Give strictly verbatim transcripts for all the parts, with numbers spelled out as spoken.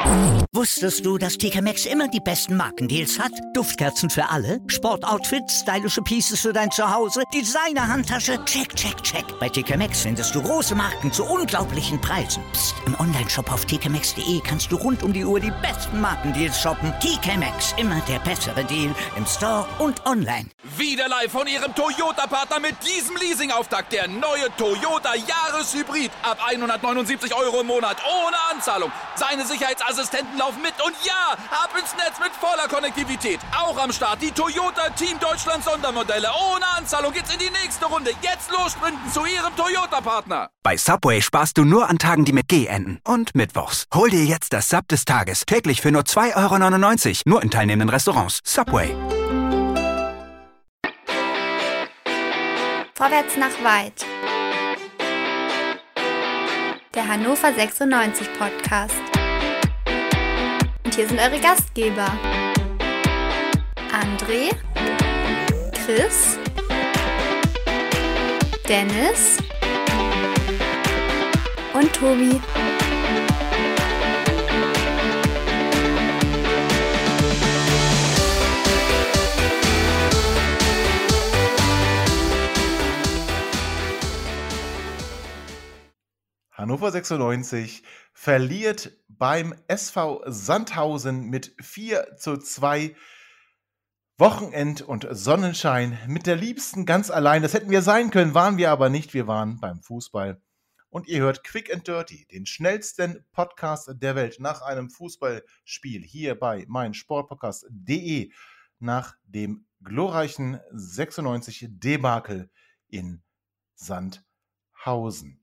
Wusstest du, dass T K Maxx immer die besten Markendeals hat? Duftkerzen für alle, Sportoutfits, stylische Pieces für dein Zuhause, Designer-Handtasche, check, check, check. Bei T K Maxx findest du große Marken zu unglaublichen Preisen. Psst. Im Onlineshop auf t k maxx punkt d e kannst du rund um die Uhr die besten Markendeals shoppen. T K Maxx, immer der bessere Deal im Store und online. Wieder live von Ihrem Toyota-Partner mit diesem Leasing-Auftakt. Der neue Toyota Jahreshybrid. Ab hundertneunundsiebzig Euro im Monat. Ohne Anzahlung. Seine Sicherheitsassistenten laufen mit. Und ja, ab ins Netz mit voller Konnektivität. Auch am Start die Toyota Team Deutschland Sondermodelle. Ohne Anzahlung geht's in die nächste Runde. Jetzt los sprinten zu Ihrem Toyota-Partner. Bei Subway sparst du nur an Tagen, die mit G enden. Und mittwochs. Hol dir jetzt das Sub des Tages. Täglich für nur zwei Euro neunundneunzig. Nur in teilnehmenden Restaurants. Subway. Vorwärts nach weit. Der Hannover sechsundneunzig Podcast. Und hier sind eure Gastgeber. André, Chris, Dennis und Tobi. Hannover sechsundneunzig verliert beim S V Sandhausen mit vier zu zwei. Wochenend und Sonnenschein mit der Liebsten ganz allein. Das hätten wir sein können, waren wir aber nicht. Wir waren beim Fußball. Und ihr hört Quick and Dirty, den schnellsten Podcast der Welt nach einem Fußballspiel hier bei meinsportpodcast punkt de nach dem glorreichen sechsundneunzig-Debakel in Sandhausen.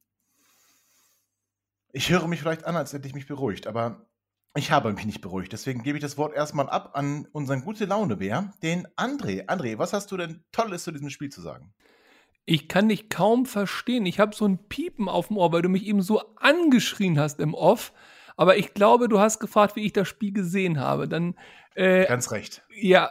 Ich höre mich vielleicht an, als hätte ich mich beruhigt, aber ich habe mich nicht beruhigt. Deswegen gebe ich das Wort erstmal ab an unseren Gute-Laune-Bär, den André. André, was hast du denn Tolles zu diesem Spiel zu sagen? Ich kann dich kaum verstehen. Ich habe so ein Piepen auf dem Ohr, weil du mich eben so angeschrien hast im Off. Aber ich glaube, du hast gefragt, wie ich das Spiel gesehen habe. Dann, äh, Ganz recht. Ja,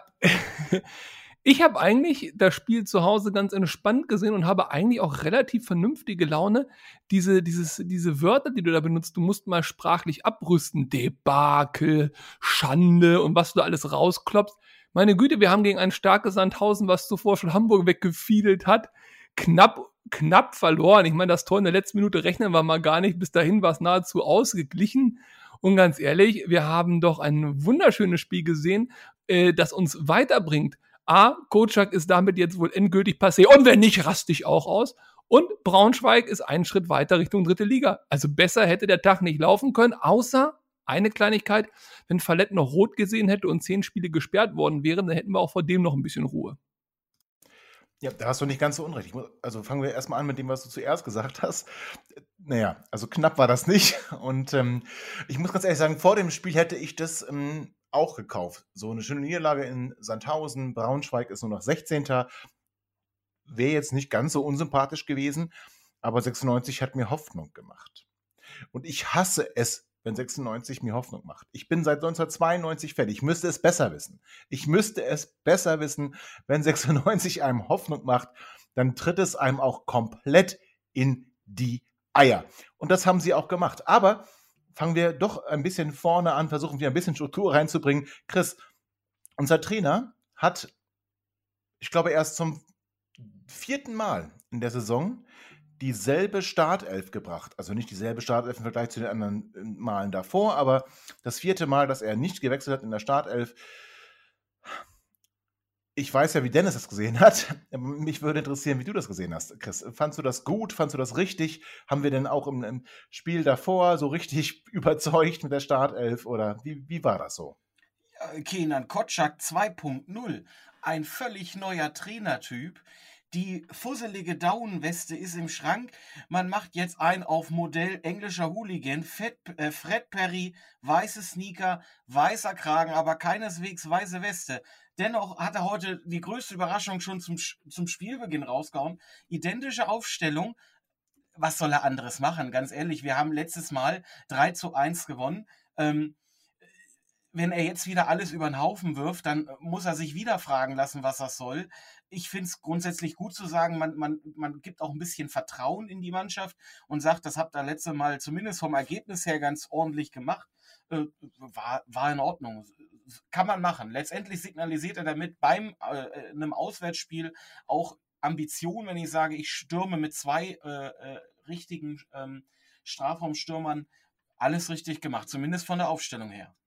ich habe eigentlich das Spiel zu Hause ganz entspannt gesehen und habe eigentlich auch relativ vernünftige Laune. Diese, dieses, diese Wörter, die du da benutzt, du musst mal sprachlich abrüsten. Debakel, Schande und was du da alles rausklopfst. Meine Güte, wir haben gegen ein starkes Sandhausen, was zuvor schon Hamburg weggefiedelt hat, knapp, knapp verloren. Ich meine, das Tor in der letzten Minute rechnen wir mal gar nicht. Bis dahin war es nahezu ausgeglichen. Und ganz ehrlich, wir haben doch ein wunderschönes Spiel gesehen, äh, das uns weiterbringt. A, Kocak ist damit jetzt wohl endgültig passé. Und wenn nicht, raste ich auch aus. Und Braunschweig ist einen Schritt weiter Richtung dritte Liga. Also besser hätte der Tag nicht laufen können, außer eine Kleinigkeit, wenn Fallett noch rot gesehen hätte und zehn Spiele gesperrt worden wären, dann hätten wir auch vor dem noch ein bisschen Ruhe. Ja, da hast du nicht ganz so unrecht. Ich muss, also fangen wir erstmal an mit dem, was du zuerst gesagt hast. Naja, also knapp war das nicht. Und ähm, ich muss ganz ehrlich sagen, vor dem Spiel hätte ich das ähm, auch gekauft. So eine schöne Niederlage in Sandhausen, Braunschweig ist nur noch sechzehnter Wäre jetzt nicht ganz so unsympathisch gewesen, aber sechsundneunzig hat mir Hoffnung gemacht. Und ich hasse es, wenn sechsundneunzig mir Hoffnung macht. Ich bin seit neunzehnhundertzweiundneunzig fertig. Ich müsste es besser wissen. Ich müsste es besser wissen, wenn sechsundneunzig einem Hoffnung macht, dann tritt es einem auch komplett in die Eier. Und das haben sie auch gemacht. Aber fangen wir doch ein bisschen vorne an, versuchen wir ein bisschen Struktur reinzubringen. Chris, unser Trainer hat, ich glaube, erst zum vierten Mal in der Saison dieselbe Startelf gebracht. Also nicht dieselbe Startelf im Vergleich zu den anderen Malen davor, aber das vierte Mal, dass er nicht gewechselt hat in der Startelf. Ich weiß ja, wie Dennis das gesehen hat. Mich würde interessieren, wie du das gesehen hast, Chris. Fandst du das gut? Fandst du das richtig? Haben wir denn auch im, im Spiel davor so richtig überzeugt mit der Startelf? Oder wie, wie war das so? Ja, Kenan Kocak zwei Punkt null. Ein völlig neuer Trainertyp. Die fusselige Daunenweste ist im Schrank. Man macht jetzt ein auf Modell englischer Hooligan. Fett, äh, Fred Perry, weiße Sneaker, weißer Kragen, aber keineswegs weiße Weste. Dennoch hat er heute die größte Überraschung schon zum, zum Spielbeginn rausgehauen. Identische Aufstellung. Was soll er anderes machen? Ganz ehrlich, wir haben letztes Mal drei zu eins gewonnen. Ähm, wenn er jetzt wieder alles über den Haufen wirft, dann muss er sich wieder fragen lassen, was das soll. Ich finde es grundsätzlich gut zu sagen, man, man, man gibt auch ein bisschen Vertrauen in die Mannschaft und sagt, das habt ihr letzte Mal zumindest vom Ergebnis her ganz ordentlich gemacht. äh, war, war in Ordnung. Kann man machen. Letztendlich signalisiert er damit beim äh, einem Auswärtsspiel auch Ambition, wenn ich sage, ich stürme mit zwei äh, äh, richtigen ähm, Strafraumstürmern, alles richtig gemacht, zumindest von der Aufstellung her.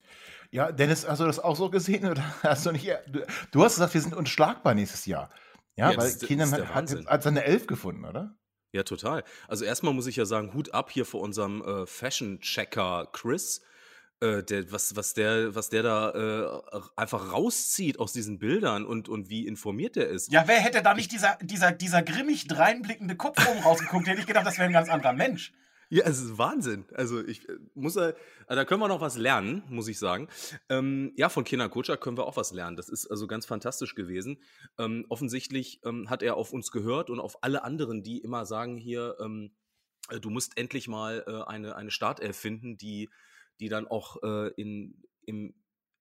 Ja, Dennis, hast du das auch so gesehen oder hast du nicht? eher- Du, du hast gesagt, wir sind unschlagbar nächstes Jahr. Ja, Ja, weil das ist, das Kenan ist hat, der hat, Wahnsinn. jetzt- hat seine Elf gefunden, oder? Ja, total. Also erstmal muss ich ja sagen, Hut ab hier vor unserem äh, Fashion-Checker Chris. Äh, der, was, was, der, was der da äh, einfach rauszieht aus diesen Bildern und, und wie informiert der ist. Ja, wer hätte da nicht dieser, dieser, dieser grimmig dreinblickende Kopf oben rausgeguckt, hätte ich gedacht, das wäre ein ganz anderer Mensch. Ja, es ist Wahnsinn. Also ich äh, muss, äh, da können wir noch was lernen, muss ich sagen. Ähm, ja, von Kenan Kocak können wir auch was lernen. Das ist also ganz fantastisch gewesen. Ähm, offensichtlich ähm, hat er auf uns gehört und auf alle anderen, die immer sagen hier, ähm, äh, du musst endlich mal äh, eine, eine Startelf finden, die, die dann auch äh, in, im,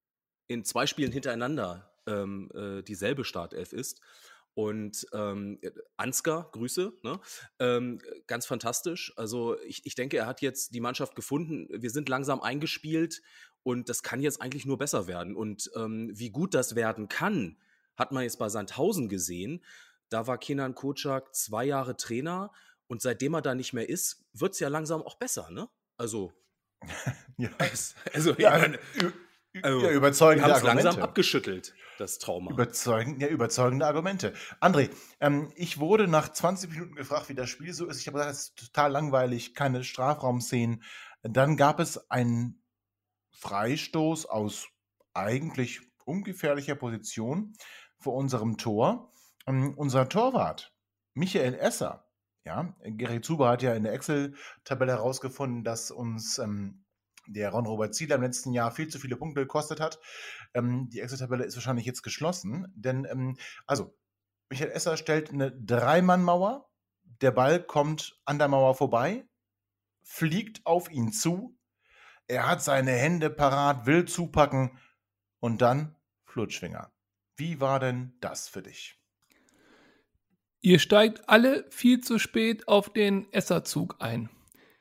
in zwei Spielen hintereinander ähm, äh, dieselbe Startelf ist. Und ähm, Ansgar, Grüße, ne? ähm, ganz fantastisch. Also ich, ich denke, er hat jetzt die Mannschaft gefunden. Wir sind langsam eingespielt und das kann jetzt eigentlich nur besser werden. Und ähm, wie gut das werden kann, hat man jetzt bei Sandhausen gesehen. Da war Kenan Kocak zwei Jahre Trainer und seitdem er da nicht mehr ist, wird es ja langsam auch besser, ne? Also, Ja, also, ja, ich meine, ü- ü- also ja wir überzeugende haben es langsam Argumente. abgeschüttelt, das Trauma. Überzeugend, ja, überzeugende Argumente. André, ähm, ich wurde nach zwanzig Minuten gefragt, wie das Spiel so ist. Ich habe gesagt, es ist total langweilig, keine Strafraumszenen. Dann gab es einen Freistoß aus eigentlich ungefährlicher Position vor unserem Tor. Ähm, unser Torwart, Michael Esser, ja, Gary Zuber hat ja in der Excel-Tabelle herausgefunden, dass uns ähm, der Ron-Robert Zieler im letzten Jahr viel zu viele Punkte gekostet hat. Ähm, die Excel-Tabelle ist wahrscheinlich jetzt geschlossen, denn, ähm, also, Michael Esser stellt eine Dreimann-Mauer, der Ball kommt an der Mauer vorbei, fliegt auf ihn zu, er hat seine Hände parat, will zupacken und dann Flutschfinger. Wie war denn das für dich? Ihr steigt alle viel zu spät auf den Esser-Zug ein.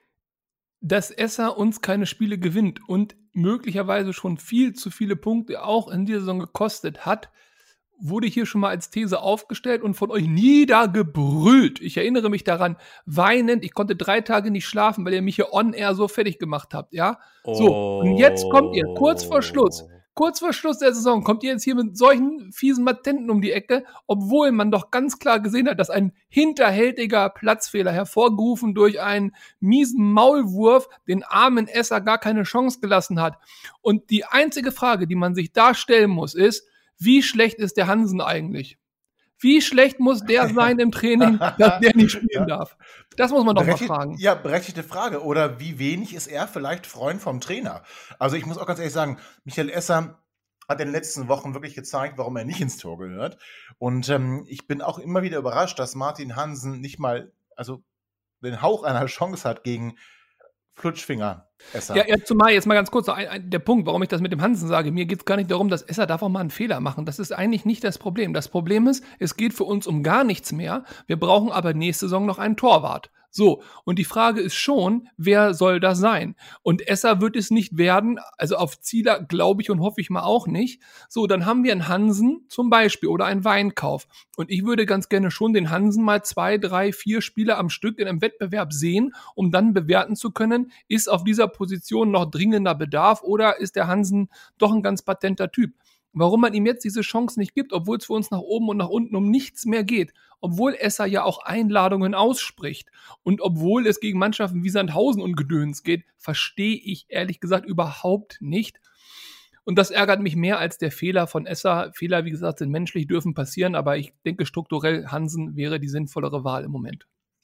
Dass Esser uns keine Spiele gewinnt und möglicherweise schon viel zu viele Punkte auch in dieser Saison gekostet hat, wurde hier schon mal als These aufgestellt und von euch niedergebrüllt. Ich erinnere mich daran, weinend, ich konnte drei Tage nicht schlafen, weil ihr mich hier on-air so fertig gemacht habt, ja? So, und jetzt kommt ihr, kurz vor Schluss, kurz vor Schluss der Saison, kommt ihr jetzt hier mit solchen fiesen Matenten um die Ecke, obwohl man doch ganz klar gesehen hat, dass ein hinterhältiger Platzfehler, hervorgerufen durch einen miesen Maulwurf, den armen Esser gar keine Chance gelassen hat. Und die einzige Frage, die man sich da stellen muss, ist, wie schlecht ist der Hansen eigentlich? Wie schlecht muss der sein im Training, dass der nicht spielen Ja. darf? Das muss man doch mal Berechtigt- fragen. Ja, berechtigte Frage. Oder wie wenig ist er vielleicht Freund vom Trainer? Also ich muss auch ganz ehrlich sagen, Michael Esser hat in den letzten Wochen wirklich gezeigt, warum er nicht ins Tor gehört. Und ähm, ich bin auch immer wieder überrascht, dass Martin Hansen nicht mal, also den Hauch einer Chance hat gegen Flutschfinger Esser. Ja, ja, zumal jetzt mal ganz kurz noch ein, ein, der Punkt, warum ich das mit dem Hansen sage. Mir geht es gar nicht darum, dass Esser darf auch mal einen Fehler machen. Das ist eigentlich nicht das Problem. Das Problem ist, es geht für uns um gar nichts mehr. Wir brauchen aber nächste Saison noch einen Torwart. So, und die Frage ist schon, wer soll das sein? Und Esser wird es nicht werden, also auf Zieler glaube ich und hoffe ich mal auch nicht. So, dann haben wir einen Hansen zum Beispiel oder einen Weinkauf. Und ich würde ganz gerne schon den Hansen mal zwei, drei, vier Spiele am Stück in einem Wettbewerb sehen, um dann bewerten zu können, ist auf dieser Position noch dringender Bedarf oder ist der Hansen doch ein ganz patenter Typ? Warum man ihm jetzt diese Chance nicht gibt, obwohl es für uns nach oben und nach unten um nichts mehr geht, obwohl Esser ja auch Einladungen ausspricht und obwohl es gegen Mannschaften wie Sandhausen und Gedöns geht, verstehe ich ehrlich gesagt überhaupt nicht. Und das ärgert mich mehr als der Fehler von Esser. Fehler, wie gesagt, sind menschlich, dürfen passieren, aber ich denke strukturell Hansen wäre die sinnvollere Wahl im Moment.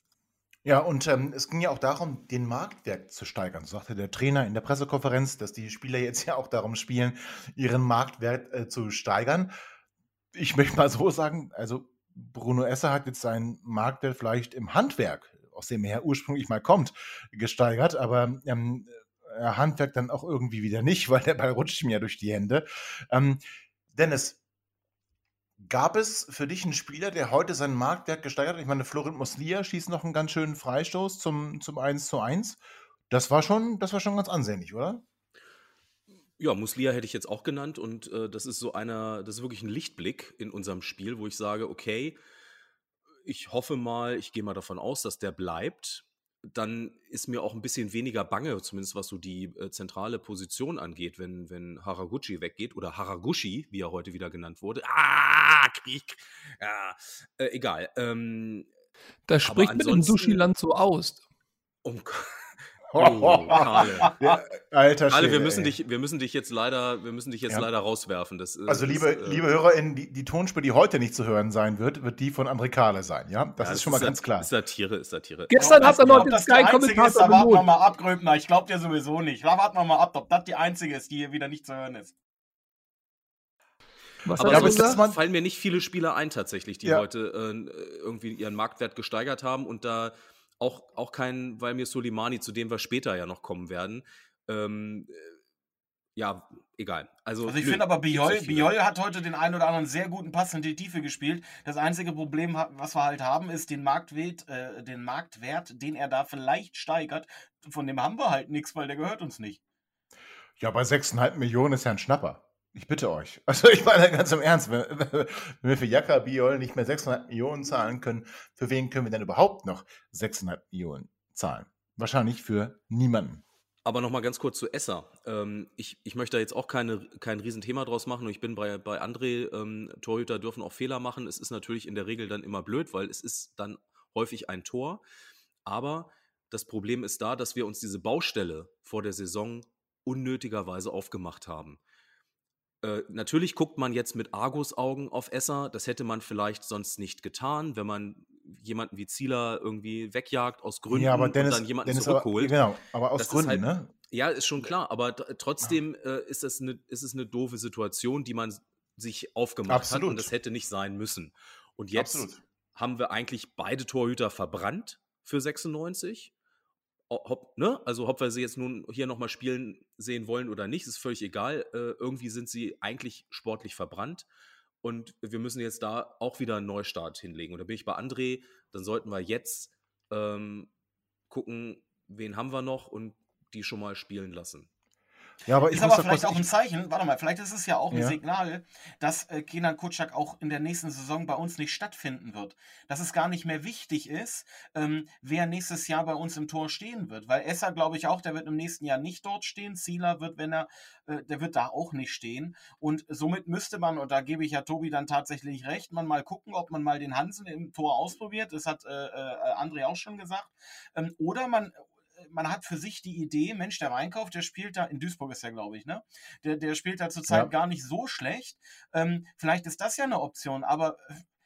Ja, und ähm, es ging ja auch darum, den Marktwert zu steigern. So sagte der Trainer in der Pressekonferenz, dass die Spieler jetzt ja auch darum spielen, ihren Marktwert äh, zu steigern. Ich möchte mal so sagen, also Bruno Esser hat jetzt seinen Marktwert vielleicht im Handwerk, aus dem er ursprünglich mal kommt, gesteigert, aber ähm, Handwerk dann auch irgendwie wieder nicht, weil der Ball rutscht ihm ja durch die Hände. Ähm, Dennis, gab es für dich einen Spieler, der heute seinen Marktwert gesteigert hat? Ich meine, Florent Muslia schießt noch einen ganz schönen Freistoß zum, zum eins zu eins. Das war schon, das war schon ganz ansehnlich, oder? Ja, Muslia hätte ich jetzt auch genannt und äh, das ist so einer, das ist wirklich ein Lichtblick in unserem Spiel, wo ich sage, okay, ich hoffe mal, ich gehe mal davon aus, dass der bleibt. Dann ist mir auch ein bisschen weniger bange, zumindest was so die äh, zentrale Position angeht, wenn, wenn Haraguchi weggeht oder Haraguchi, wie er heute wieder genannt wurde. Ah, Krieg. Ja, äh, egal. Ähm, Das spricht mit dem ansonsten- Sushi-Land so aus. um, oh, Karle. Der, alter Karle, wir Schwede, müssen ey. dich, wir müssen dich jetzt leider, wir müssen dich jetzt Ja. leider rauswerfen. Das, äh, Also das, liebe, äh, liebe HörerInnen, die, die Tonspur, die heute nicht zu hören sein wird, wird die von André Kahle sein, ja? Das ja, ist schon mal Sat- ganz klar. Ist Satire, ist Satire. Gestern hat er Ob noch das den die einzige ist, Sky-Kommentator da warten wir belohnt. mal ab, Gröbner. Ich glaube dir sowieso nicht. Da warten wir mal ab, ob das die einzige ist, die hier wieder nicht zu hören ist. Was Aber hast aber du es ist gesagt? mal- fallen mir nicht viele Spieler ein tatsächlich, die Ja. heute äh, irgendwie ihren Marktwert gesteigert haben und da auch, auch kein Valmir Soleimani, zu dem wir später ja noch kommen werden. Ähm, äh, ja, egal. Also, Also ich nö, finde aber, nicht so Biol, viele. Biol hat heute den einen oder anderen sehr guten Pass in die Tiefe gespielt. Das einzige Problem, ha- was wir halt haben, ist den Marktwert, äh, den Marktwert, den er da vielleicht steigert. Von dem haben wir halt nichts, weil der gehört uns nicht. Ja, bei sechs Komma fünf Millionen ist ja ein Schnapper. Ich bitte euch. Also ich meine ganz im Ernst, wenn, wenn wir für Jaka Biol nicht mehr sechs Komma fünf Millionen zahlen können, für wen können wir denn überhaupt noch sechs Komma fünf Millionen zahlen? Wahrscheinlich für niemanden. Aber nochmal ganz kurz zu Esser. Ähm, ich, ich möchte da jetzt auch keine, kein Riesenthema draus machen und ich bin bei, bei André, ähm, Torhüter dürfen auch Fehler machen. Es ist natürlich in der Regel dann immer blöd, weil es ist dann häufig ein Tor. Aber das Problem ist da, dass wir uns diese Baustelle vor der Saison unnötigerweise aufgemacht haben. Äh, natürlich guckt man jetzt mit Argusaugen auf Esser. Das hätte man vielleicht sonst nicht getan, wenn man jemanden wie Zieler irgendwie wegjagt aus Gründen Ja, aber Dennis, und dann jemanden Dennis aber, zurückholt. genau, aber aus Das ist Gründen, halt- ne? Ja, ist schon klar, aber t- trotzdem äh, ist, das eine, ist es eine doofe Situation, die man sich aufgemacht hat Absolut. und das hätte nicht sein müssen. Und jetzt Absolut. haben wir eigentlich beide Torhüter verbrannt für sechsundneunzig. O- Ob, ne? Also ob wir sie jetzt nun hier nochmal spielen sehen wollen oder nicht, ist völlig egal. Äh, irgendwie sind sie eigentlich sportlich verbrannt und wir müssen jetzt da auch wieder einen Neustart hinlegen. Und da bin ich bei André, dann sollten wir jetzt ähm, gucken, wen haben wir noch und die schon mal spielen lassen. Ja, aber ich Ist muss aber da vielleicht kurz, auch ein ich, Zeichen, warte mal, vielleicht ist es ja auch ein Ja. Signal, dass äh, Kenan Kutschak auch in der nächsten Saison bei uns nicht stattfinden wird. Dass es gar nicht mehr wichtig ist, ähm, wer nächstes Jahr bei uns im Tor stehen wird. Weil Esser, glaube ich auch, der wird im nächsten Jahr nicht dort stehen. Zieler wird, wenn er, äh, der wird da auch nicht stehen. Und somit müsste man, und da gebe ich ja Tobi dann tatsächlich recht, man mal gucken, ob man mal den Hansen im Tor ausprobiert. Das hat äh, äh, André auch schon gesagt. Ähm, oder man man hat für sich die Idee, Mensch, der Weinkauf, der spielt da, in Duisburg ist der, glaube ich, ne? Der, der spielt da zurzeit Ja. gar nicht so schlecht. Ähm, vielleicht ist das ja eine Option, aber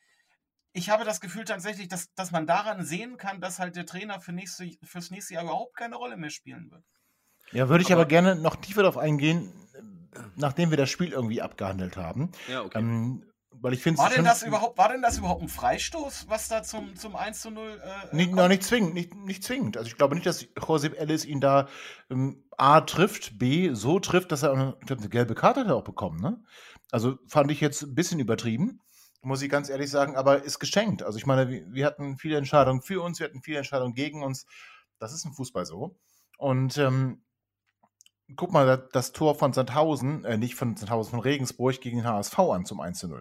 ich habe das Gefühl tatsächlich, dass, dass man daran sehen kann, dass halt der Trainer für nächste, fürs nächste Jahr überhaupt keine Rolle mehr spielen wird. ja, würde ich aber, aber- gerne noch tiefer darauf eingehen, nachdem wir das Spiel irgendwie abgehandelt haben. Ja, okay. Ähm, weil ich finde War denn das überhaupt, war denn das überhaupt ein Freistoß, was da zum, zum eins zu null äh, Nicht, kommt? noch nicht zwingend, nicht, nicht zwingend. Also ich glaube nicht, dass Josep Ellis ihn da ähm, A trifft, B so trifft, dass er auch eine, ich glaub, eine gelbe Karte hat er auch bekommen. Ne? Also fand ich jetzt ein bisschen übertrieben, muss ich ganz ehrlich sagen, aber ist geschenkt. Also ich meine, wir, wir hatten viele Entscheidungen für uns, wir hatten viele Entscheidungen gegen uns. Das ist im Fußball so. Und ähm, guck mal das, das Tor von Sandhausen, äh, nicht von Sandhausen, von Regensburg gegen den H S V an zum eins zu null.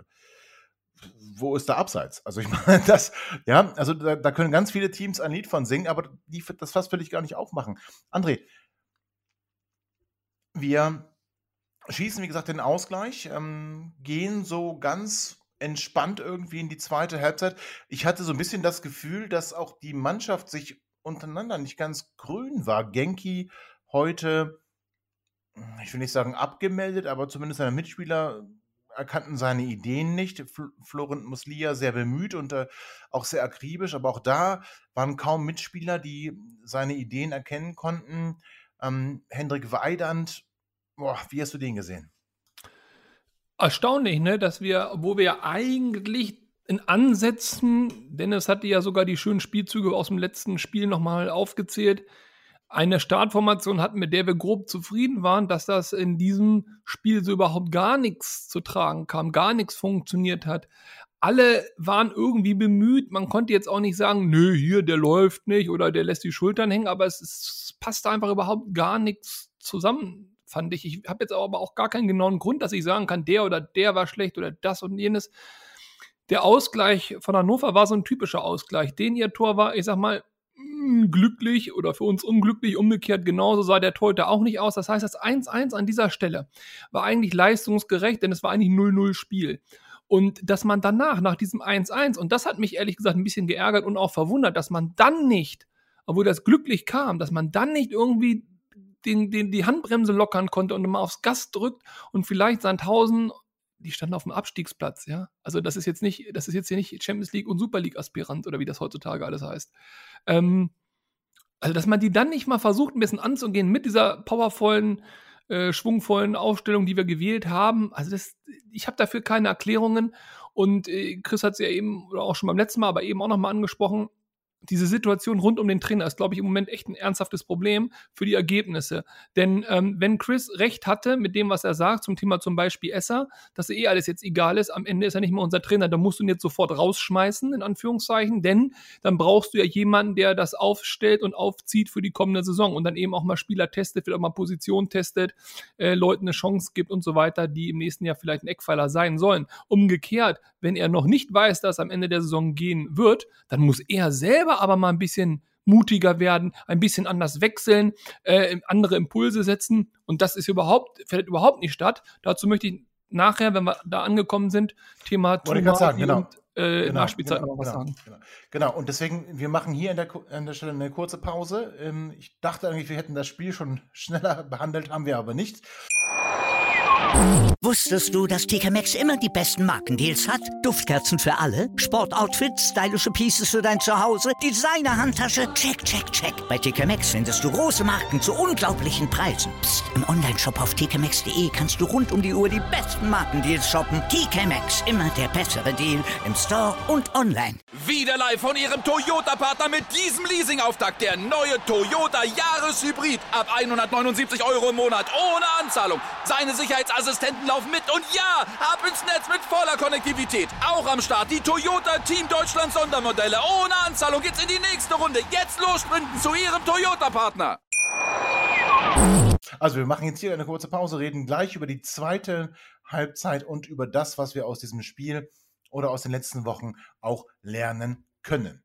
Wo ist der Abseits? Also ich meine, das, ja, also da, da können ganz viele Teams ein Lied von singen, aber die, das Fass will ich gar nicht aufmachen. André, wir schießen, wie gesagt, den Ausgleich, ähm, gehen so ganz entspannt irgendwie in die zweite Halbzeit. Ich hatte so ein bisschen das Gefühl, dass auch die Mannschaft sich untereinander nicht ganz grün war. Genki heute, ich will nicht sagen abgemeldet, aber zumindest seine Mitspieler erkannten seine Ideen nicht. Fl- Florent Muslia sehr bemüht und äh, auch sehr akribisch, aber auch da waren kaum Mitspieler, die seine Ideen erkennen konnten. Ähm, Hendrik Weidand, boah, wie hast du den gesehen? Erstaunlich, ne, dass wir, wo wir ja eigentlich in Ansätzen, Dennis hatte ja sogar die schönen Spielzüge aus dem letzten Spiel nochmal aufgezählt, eine Startformation hatten, mit der wir grob zufrieden waren, dass das in diesem Spiel so überhaupt gar nichts zu tragen kam, gar nichts funktioniert hat. Alle waren irgendwie bemüht, man konnte jetzt auch nicht sagen, nö, hier, der läuft nicht oder der lässt die Schultern hängen, aber es, ist, es passte einfach überhaupt gar nichts zusammen, fand ich. Ich habe jetzt aber auch gar keinen genauen Grund, dass ich sagen kann, der oder der war schlecht oder das und jenes. Der Ausgleich von Hannover war so ein typischer Ausgleich. Den ihr Tor war, ich sag mal, glücklich oder für uns unglücklich. Umgekehrt genauso sah der Torhüter auch nicht aus. Das heißt, das eins eins an dieser Stelle war eigentlich leistungsgerecht, denn es war eigentlich null null Spiel. Und dass man danach, nach diesem eins eins, und das hat mich ehrlich gesagt ein bisschen geärgert und auch verwundert, dass man dann nicht, obwohl das glücklich kam, dass man dann nicht irgendwie den, den, die Handbremse lockern konnte und mal aufs Gas drückt und vielleicht Sandhausen, die standen auf dem Abstiegsplatz, ja. Also das ist jetzt nicht, das ist jetzt hier nicht Champions League und Super League Aspirant oder wie das heutzutage alles heißt. Ähm, also dass man die dann nicht mal versucht, ein bisschen anzugehen mit dieser powervollen, äh, schwungvollen Aufstellung, die wir gewählt haben. Also das, ich habe dafür keine Erklärungen und äh, Chris hat es ja eben, oder auch schon beim letzten Mal, aber eben auch nochmal angesprochen, diese Situation rund um den Trainer ist, glaube ich, im Moment echt ein ernsthaftes Problem für die Ergebnisse. Denn ähm, wenn Chris recht hatte mit dem, was er sagt, zum Thema zum Beispiel Esser, dass eh alles jetzt egal ist, am Ende ist er nicht mehr unser Trainer, da musst du ihn jetzt sofort rausschmeißen, in Anführungszeichen, denn dann brauchst du ja jemanden, der das aufstellt und aufzieht für die kommende Saison und dann eben auch mal Spieler testet, vielleicht auch mal Position testet, äh, Leuten eine Chance gibt und so weiter, die im nächsten Jahr vielleicht ein Eckpfeiler sein sollen. Umgekehrt, wenn er noch nicht weiß, dass am Ende der Saison gehen wird, dann muss er selber aber mal ein bisschen mutiger werden, ein bisschen anders wechseln, äh, andere Impulse setzen und das ist überhaupt, findet überhaupt nicht statt. Dazu möchte ich nachher, wenn wir da angekommen sind, Thema sagen, genau. und äh, Genau, Nachspielzeit genau, noch was genau, sagen. Genau. genau, und deswegen, wir machen hier an der, an der Stelle eine kurze Pause. Ähm, ich dachte eigentlich, wir hätten das Spiel schon schneller behandelt, haben wir aber nicht. Wusstest du, dass T K Maxx immer die besten Markendeals hat? Duftkerzen für alle, Sportoutfits, stylische Pieces für dein Zuhause, Designer-Handtasche, check, check, check. Bei T K Maxx findest du große Marken zu unglaublichen Preisen. Psst. Im Onlineshop auf t k maxx punkt d e kannst du rund um die Uhr die besten Markendeals shoppen. T K Maxx, immer der bessere Deal im Store und online. Wieder live von Ihrem Toyota-Partner mit diesem Leasing-Auftakt. Der neue Toyota Jahreshybrid. Ab hundertneunundsiebzig Euro im Monat ohne Anzahlung. Seine Sicherheitsassistenten laufen mit und ja, ab ins Netz mit voller Konnektivität. Auch am Start die Toyota Team Deutschland Sondermodelle. Ohne Anzahlung geht's in die nächste Runde. Jetzt los sprinten zu Ihrem Toyota-Partner. Also wir machen jetzt hier eine kurze Pause, reden gleich über die zweite Halbzeit und über das, was wir aus diesem Spiel oder aus den letzten Wochen auch lernen können.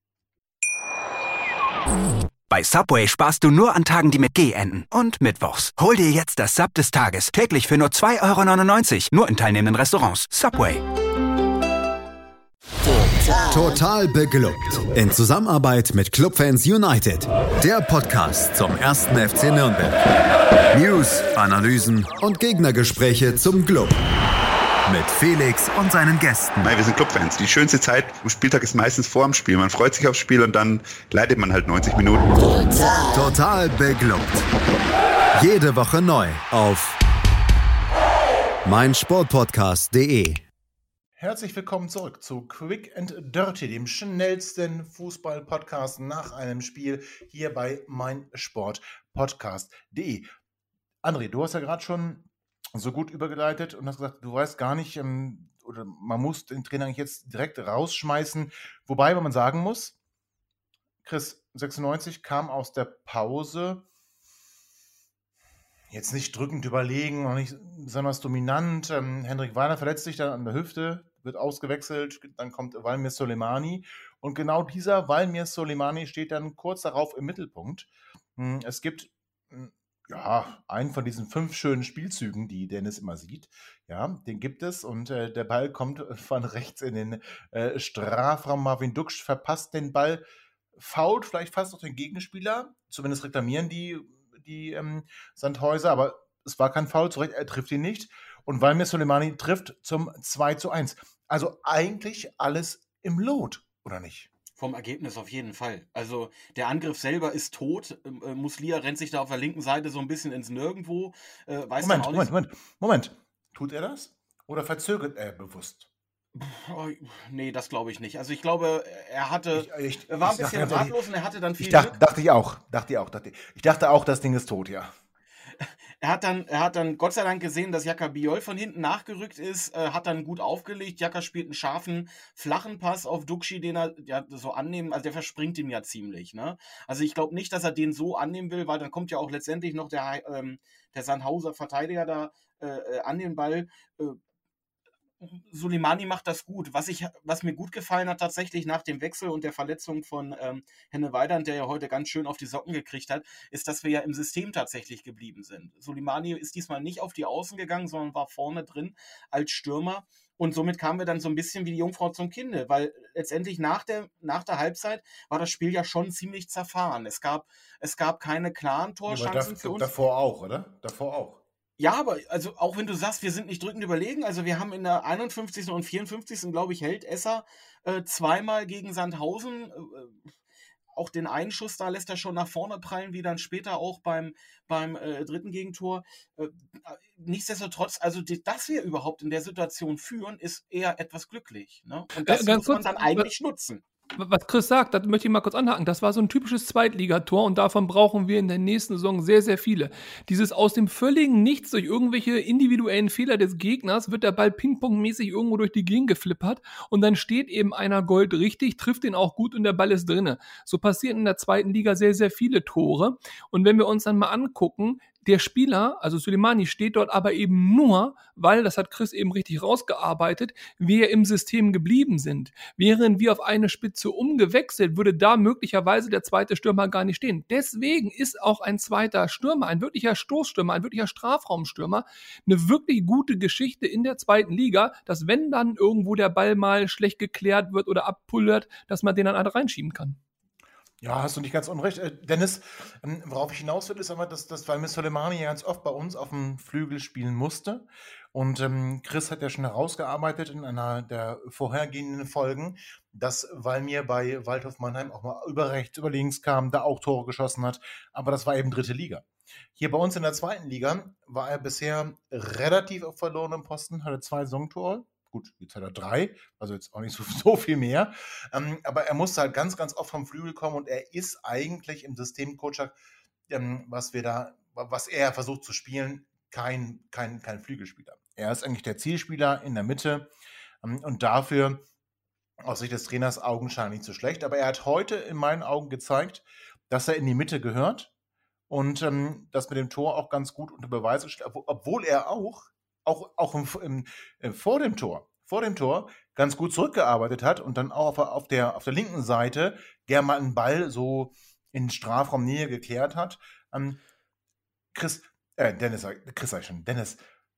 Bei Subway sparst du nur an Tagen, die mit G enden. Und mittwochs. Hol dir jetzt das Sub des Tages. Täglich für nur zwei Euro neunundneunzig. Nur in teilnehmenden Restaurants. Subway. Total beglückt. In Zusammenarbeit mit Clubfans United. Der Podcast zum ersten F C Nürnberg. News, Analysen und Gegnergespräche zum Club. Mit Felix und seinen Gästen. Nein, wir sind Clubfans. Die schönste Zeit am Spieltag ist meistens vor dem Spiel. Man freut sich aufs Spiel und dann leidet man halt neunzig Minuten. Total beglückt. Jede Woche neu auf meinsportpodcast punkt de. Herzlich willkommen zurück zu Quick and Dirty, dem schnellsten Fußball-Podcast nach einem Spiel hier bei meinsportpodcast punkt de. André, du hast ja gerade schon so gut übergeleitet und hast gesagt, du weißt gar nicht, ähm, oder man muss den Trainer eigentlich jetzt direkt rausschmeißen. Wobei, wenn man sagen muss, Chris sechsundneunzig kam aus der Pause jetzt nicht drückend überlegen, noch nicht besonders dominant. Ähm, Hendrik Weiler verletzt sich dann an der Hüfte, wird ausgewechselt, dann kommt Valmir Soleimani und genau dieser Valmir Soleimani steht dann kurz darauf im Mittelpunkt. Es gibt ja, einen von diesen fünf schönen Spielzügen, die Dennis immer sieht, ja, den gibt es und äh, der Ball kommt von rechts in den äh, Strafraum. Marvin Duksch verpasst den Ball, fault vielleicht fast noch den Gegenspieler, zumindest reklamieren die, die ähm, Sandhäuser, aber es war kein Foul, zurecht, er trifft ihn nicht und Valmir Soleimani trifft zum zwei zu eins. Also eigentlich alles im Lot, oder nicht? Vom Ergebnis auf jeden Fall. Also der Angriff selber ist tot. Äh, Muslia rennt sich da auf der linken Seite so ein bisschen ins Nirgendwo. Äh, weiß Moment, auch Moment, nicht. Moment, Moment. Tut er das? Oder verzögert er bewusst? Oh, nee, das glaube ich nicht. Also ich glaube, er hatte, Ich, ich, er war ein ich bisschen dachte, ratlos und er hatte dann viel Ich dachte, Glück. dachte ich auch. Dachte ich auch. Dachte, ich dachte auch, das Ding ist tot, ja. er hat dann, er hat dann Gott sei Dank gesehen, dass Jaka Biol von hinten nachgerückt ist, äh, hat dann gut aufgelegt. Jaka spielt einen scharfen, flachen Pass auf Duxi, den er ja, so annehmen, also der verspringt ihm ja ziemlich. Ne? Also ich glaube nicht, dass er den so annehmen will, weil dann kommt ja auch letztendlich noch der, ähm, der Sandhauser Verteidiger da äh, an den Ball. Äh, Suleimani macht das gut. Was, ich, was mir gut gefallen hat tatsächlich nach dem Wechsel und der Verletzung von ähm, Henne Weidand, der ja heute ganz schön auf die Socken gekriegt hat, ist, dass wir ja im System tatsächlich geblieben sind. Suleimani ist diesmal nicht auf die Außen gegangen, sondern war vorne drin als Stürmer. Und somit kamen wir dann so ein bisschen wie die Jungfrau zum Kinde, weil letztendlich nach der, nach der Halbzeit war das Spiel ja schon ziemlich zerfahren. Es gab, es gab keine klaren Torchancen da, für uns. Davor auch, oder? Davor auch. Ja, aber also auch wenn du sagst, wir sind nicht drückend überlegen, also wir haben in der einundfünfzigsten und vierundfünfzigsten glaube ich, hält Esser äh, zweimal gegen Sandhausen. Äh, auch den einen Schuss da lässt er schon nach vorne prallen, wie dann später auch beim, beim äh, dritten Gegentor. Äh, nichtsdestotrotz, also die, dass wir überhaupt in der Situation führen, ist eher etwas glücklich. Ne? Und das Äh, ganz muss man kurz, dann eigentlich nutzen. Was Chris sagt, das möchte ich mal kurz anhaken. Das war so ein typisches Zweitligator und davon brauchen wir in der nächsten Saison sehr, sehr viele. Dieses aus dem völligen Nichts durch irgendwelche individuellen Fehler des Gegners wird der Ball ping-pong-mäßig irgendwo durch die Gegend geflippert und dann steht eben einer Gold richtig, trifft den auch gut und der Ball ist drinne. So passieren in der zweiten Liga sehr, sehr viele Tore. Und wenn wir uns dann mal angucken, der Spieler, also Suleimani, steht dort aber eben nur, weil, das hat Chris eben richtig rausgearbeitet, wir im System geblieben sind. Wären wir auf eine Spitze umgewechselt, würde da möglicherweise der zweite Stürmer gar nicht stehen. Deswegen ist auch ein zweiter Stürmer, ein wirklicher Stoßstürmer, ein wirklicher Strafraumstürmer, eine wirklich gute Geschichte in der zweiten Liga, dass wenn dann irgendwo der Ball mal schlecht geklärt wird oder abpullert, dass man den dann einfach reinschieben kann. Ja, hast du nicht ganz unrecht. Äh, Dennis, ähm, worauf ich hinaus will, ist aber, dass, dass Valmir Soleimani ja ganz oft bei uns auf dem Flügel spielen musste. Und ähm, Chris hat ja schon herausgearbeitet in einer der vorhergehenden Folgen, dass Valmir bei Waldhof Mannheim auch mal über rechts, über links kam, da auch Tore geschossen hat. Aber das war eben dritte Liga. Hier bei uns in der zweiten Liga war er bisher relativ auf verlorenem Posten, hatte zwei Saisontore. Gut, jetzt hat er drei, also jetzt auch nicht so, so viel mehr. Ähm, aber er musste halt ganz, ganz oft vom Flügel kommen und er ist eigentlich im System Kocak, ähm, was wir da, was er versucht zu spielen, kein, kein, kein Flügelspieler. Er ist eigentlich der Zielspieler in der Mitte ähm, und dafür aus Sicht des Trainers augenscheinlich zu schlecht. Aber er hat heute in meinen Augen gezeigt, dass er in die Mitte gehört und ähm, das mit dem Tor auch ganz gut unter Beweis gestellt, obwohl er auch auch, auch im, im, äh, vor dem Tor, vor dem Tor ganz gut zurückgearbeitet hat und dann auch auf, auf, der, auf der linken Seite gerne mal einen Ball so in Strafraumnähe geklärt hat. Ähm, Chris, äh, Dennis, Chris sag ich schon, Dennis,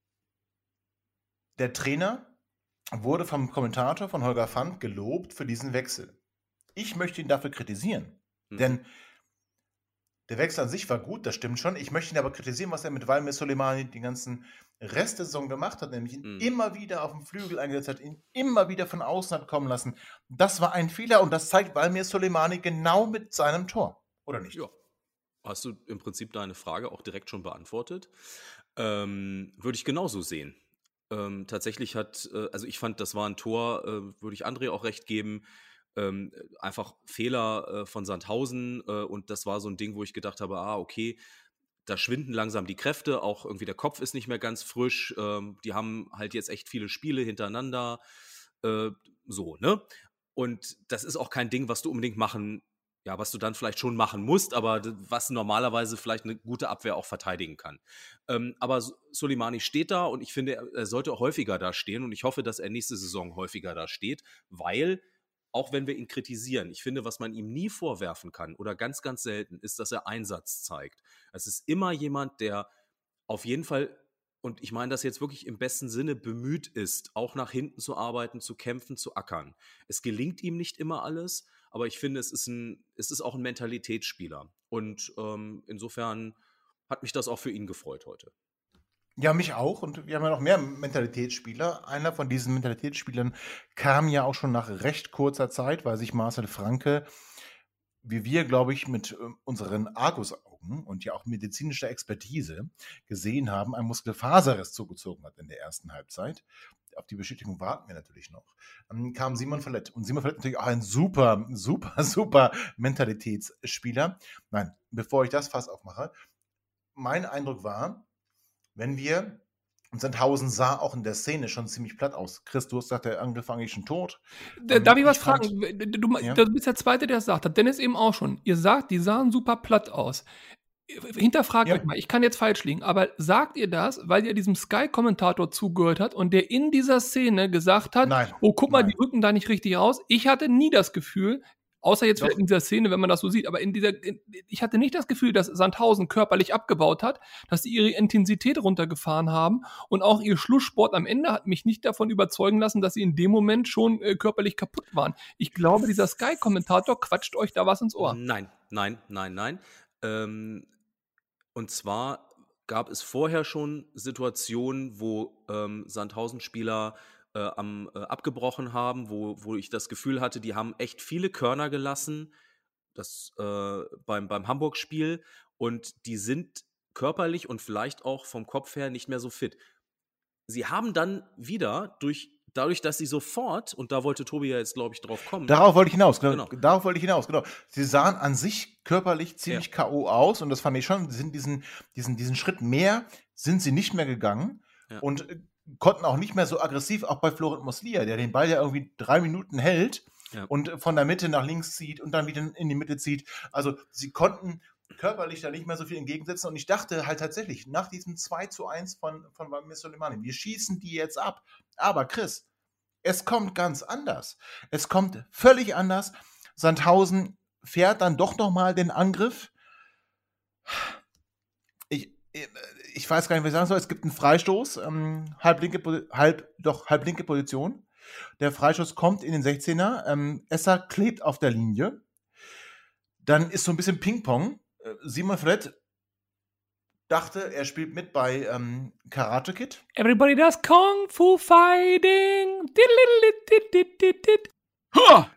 der Trainer wurde vom Kommentator von Holger Fand gelobt für diesen Wechsel. Ich möchte ihn dafür kritisieren, mhm. denn der Wechsel an sich war gut, das stimmt schon. Ich möchte ihn aber kritisieren, was er mit Valmir Soleimani den ganzen Rest der Saison gemacht hat, nämlich ihn mm. immer wieder auf dem Flügel eingesetzt hat, ihn immer wieder von außen hat kommen lassen. Das war ein Fehler und das zeigt Valmir Soleimani genau mit seinem Tor, oder nicht? Ja. Hast du im Prinzip deine Frage auch direkt schon beantwortet? Ähm, würde ich genauso sehen. Ähm, tatsächlich hat, äh, also ich fand, das war ein Tor, äh, würde ich André auch recht geben, Ähm, einfach Fehler äh, von Sandhausen äh, und das war so ein Ding, wo ich gedacht habe, ah, okay, da schwinden langsam die Kräfte, auch irgendwie der Kopf ist nicht mehr ganz frisch, ähm, die haben halt jetzt echt viele Spiele hintereinander, äh, so, ne? Und das ist auch kein Ding, was du unbedingt machen, ja, was du dann vielleicht schon machen musst, aber was normalerweise vielleicht eine gute Abwehr auch verteidigen kann. Ähm, aber Soleimani steht da und ich finde, er sollte häufiger da stehen und ich hoffe, dass er nächste Saison häufiger da steht, weil auch wenn wir ihn kritisieren, ich finde, was man ihm nie vorwerfen kann oder ganz, ganz selten, ist, dass er Einsatz zeigt. Es ist immer jemand, der auf jeden Fall, und ich meine das jetzt wirklich im besten Sinne, bemüht ist, auch nach hinten zu arbeiten, zu kämpfen, zu ackern. Es gelingt ihm nicht immer alles, aber ich finde, es ist, ein, es ist auch ein Mentalitätsspieler. Und ähm, insofern hat mich das auch für ihn gefreut heute. Ja, mich auch. Und wir haben ja noch mehr Mentalitätsspieler. Einer von diesen Mentalitätsspielern kam ja auch schon nach recht kurzer Zeit, weil sich Marcel Franke, wie wir, glaube ich, mit unseren Argusaugen und ja auch medizinischer Expertise gesehen haben, ein Muskelfaserriss zugezogen hat in der ersten Halbzeit. Auf die Bestätigung warten wir natürlich noch. Dann kam Simon Verlet. Und Simon Verlet natürlich auch ein super, super, super Mentalitätsspieler. Nein, bevor ich das Fass aufmache, mein Eindruck war, wenn wir, und Sandhausen sah auch in der Szene schon ziemlich platt aus. Chris, du hast gesagt, der Angriff war eigentlich schon tot. Da, darf ich was ich fand- fragen? Du, Ja. du bist der Zweite, der es sagt hat. Dennis eben auch schon. Ihr sagt, die sahen super platt aus. Hinterfragt Ja. euch mal, ich kann jetzt falsch liegen, aber sagt ihr das, weil ihr diesem Sky-Kommentator zugehört habt und der in dieser Szene gesagt hat, Nein. oh, guck mal, Nein. die rücken da nicht richtig aus. Ich hatte nie das Gefühl, außer jetzt Doch. vielleicht in dieser Szene, wenn man das so sieht, aber in dieser, in, ich hatte nicht das Gefühl, dass Sandhausen körperlich abgebaut hat, dass sie ihre Intensität runtergefahren haben und auch ihr Schlusssport am Ende hat mich nicht davon überzeugen lassen, dass sie in dem Moment schon äh, körperlich kaputt waren. Ich glaube, dieser Sky-Kommentator quatscht euch da was ins Ohr. Nein, nein, nein, nein. Ähm, und zwar gab es vorher schon Situationen, wo ähm, Sandhausen-Spieler äh, am, äh, abgebrochen haben, wo, wo ich das Gefühl hatte, die haben echt viele Körner gelassen, das äh, beim, beim Hamburg-Spiel, und die sind körperlich und vielleicht auch vom Kopf her nicht mehr so fit. Sie haben dann wieder durch dadurch, dass sie sofort, und da wollte Tobi ja jetzt, glaube ich, drauf kommen. Darauf wollte ich hinaus, genau. Genau. Darauf wollte ich hinaus, genau. Sie sahen an sich körperlich ziemlich Ja. K O aus und das fand ich schon, sie sind diesen, diesen, diesen Schritt mehr sind sie nicht mehr gegangen Ja. und äh, konnten auch nicht mehr so aggressiv, auch bei Florent Muslia, der den Ball ja irgendwie drei Minuten hält Ja. und von der Mitte nach links zieht und dann wieder in die Mitte zieht. Also sie konnten körperlich da nicht mehr so viel entgegensetzen und ich dachte halt tatsächlich, nach diesem zwei zu eins von, von Wamir Soleimani, wir schießen die jetzt ab. Aber Chris, es kommt ganz anders. Es kommt völlig anders. Sandhausen fährt dann doch nochmal den Angriff. Ich, ich weiß gar nicht, was ich sagen soll. Es gibt einen Freistoß, ähm, halblinke, Po- halb, doch, halblinke Position. Der Freistoß kommt in den sechzehner. Ähm, Esser klebt auf der Linie. Dann ist so ein bisschen Ping-Pong. Äh, Simon Flett dachte, er spielt mit bei ähm, Karate Kid. Everybody does Kung Fu Fighting. Diddle-diddle-diddle-diddle. Ha!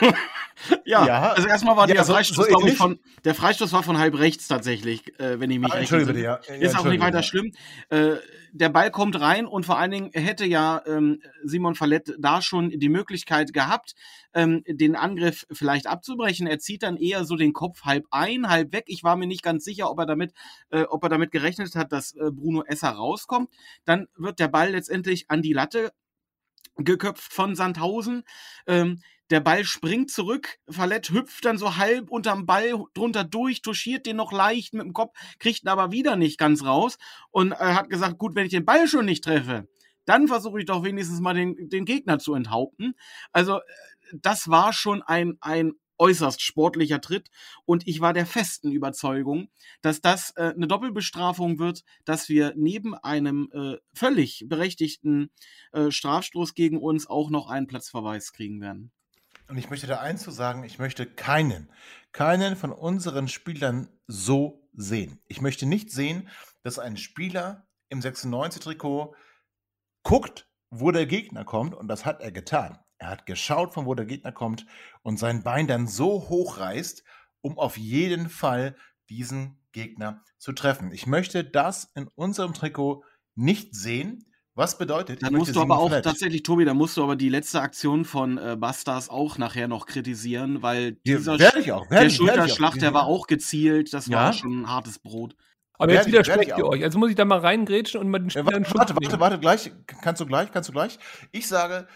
ja, Ja. also erstmal war Ja, der so- Freistoß, so glaube ich, ähnlich. von der Freistoß war von halb rechts tatsächlich, äh, wenn ich mich Ah, recht Entschuldige entsinne. bitte, ja. Ja, Ist auch nicht Entschuldige, weiter ja. schlimm. Äh, der Ball kommt rein und vor allen Dingen hätte ja ähm, Simon Fallett da schon die Möglichkeit gehabt, ähm, den Angriff vielleicht abzubrechen. Er zieht dann eher so den Kopf halb ein, halb weg. Ich war mir nicht ganz sicher, ob er damit, äh, ob er damit gerechnet hat, dass äh, Bruno Esser rauskommt. Dann wird der Ball letztendlich an die Latte geköpft von Sandhausen. Ähm, der Ball springt zurück, Fallett hüpft dann so halb unterm Ball drunter durch, touchiert den noch leicht mit dem Kopf, kriegt ihn aber wieder nicht ganz raus und äh, hat gesagt, gut, wenn ich den Ball schon nicht treffe, dann versuche ich doch wenigstens mal den, den Gegner zu enthaupten. Also äh, das war schon ein, ein äußerst sportlicher Tritt und ich war der festen Überzeugung, dass das äh, eine Doppelbestrafung wird, dass wir neben einem äh, völlig berechtigten äh, Strafstoß gegen uns auch noch einen Platzverweis kriegen werden. Und ich möchte da eins zu sagen, ich möchte keinen, keinen von unseren Spielern so sehen. Ich möchte nicht sehen, dass ein Spieler im sechsundneunzig-Trikot guckt, wo der Gegner kommt, und das hat er getan. Er hat geschaut, von wo der Gegner kommt und sein Bein dann so hoch reißt, um auf jeden Fall diesen Gegner zu treffen. Ich möchte das in unserem Trikot nicht sehen. Was bedeutet, Dann ich musst möchte du aber Simon auch Flett. tatsächlich, Tobi, da musst du aber die letzte Aktion von äh, Bastas auch nachher noch kritisieren, weil Ja, dieser werde ich auch, werde der ich, werde ich auch. Schulterschlag, der war auch gezielt, das Ja. war schon ein hartes Brot. Aber Werd jetzt ich- werd widersprecht ich ihr auch. euch. Also muss ich da mal reingrätschen und mal den Ja, Spielern warte, Schutz warte, nehmen. warte, warte, gleich. Kannst du gleich, kannst du gleich. Ich sage,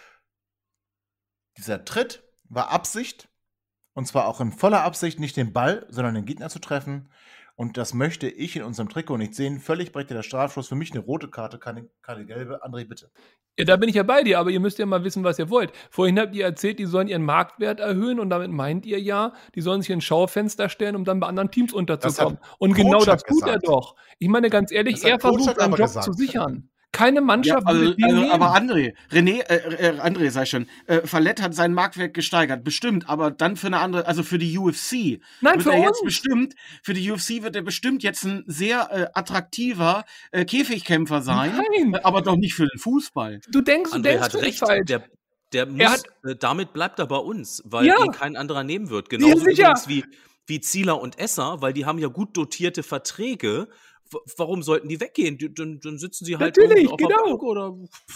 dieser Tritt war Absicht. Und zwar auch in voller Absicht, nicht den Ball, sondern den Gegner zu treffen. Und das möchte ich in unserem Trikot nicht sehen. Völlig berechtigter Strafschuss. Für mich eine rote Karte, keine, keine gelbe. André, bitte. Ja, da bin ich ja bei dir, aber ihr müsst ja mal wissen, was ihr wollt. Vorhin habt ihr erzählt, die sollen ihren Marktwert erhöhen und damit meint ihr ja, die sollen sich in ein Schaufenster stellen, um dann bei anderen Teams unterzukommen. Und genau das Kotschak tut er gesagt. doch. Ich meine, ganz ehrlich, Das hat er versucht, Kotschak seinen aber Job gesagt. zu sichern. Keine Ja, Mannschaft also, würde den also, nehmen. aber André, René, äh, äh, André, sag ich schon, äh, Fallett hat seinen Marktwert gesteigert, bestimmt, aber dann für eine andere, also für die U F C. Nein, wird für er uns. jetzt bestimmt, für die U F C wird er bestimmt jetzt ein sehr äh, attraktiver äh, Käfigkämpfer sein, Nein. äh, aber doch nicht für den Fußball. Du denkst, du André denkst hat völlig recht. falsch. Der, der muss, Er hat- äh, damit bleibt er bei uns, weil Ja. ihn kein anderer nehmen wird. Genauso sicher. übrigens wie, wie Zieler und Esser, weil die haben ja gut dotierte Verträge. W warum sollten die weggehen? Die, dann, dann sitzen sie halt Natürlich, irgendwie auf der genau. Bank oder. Pff.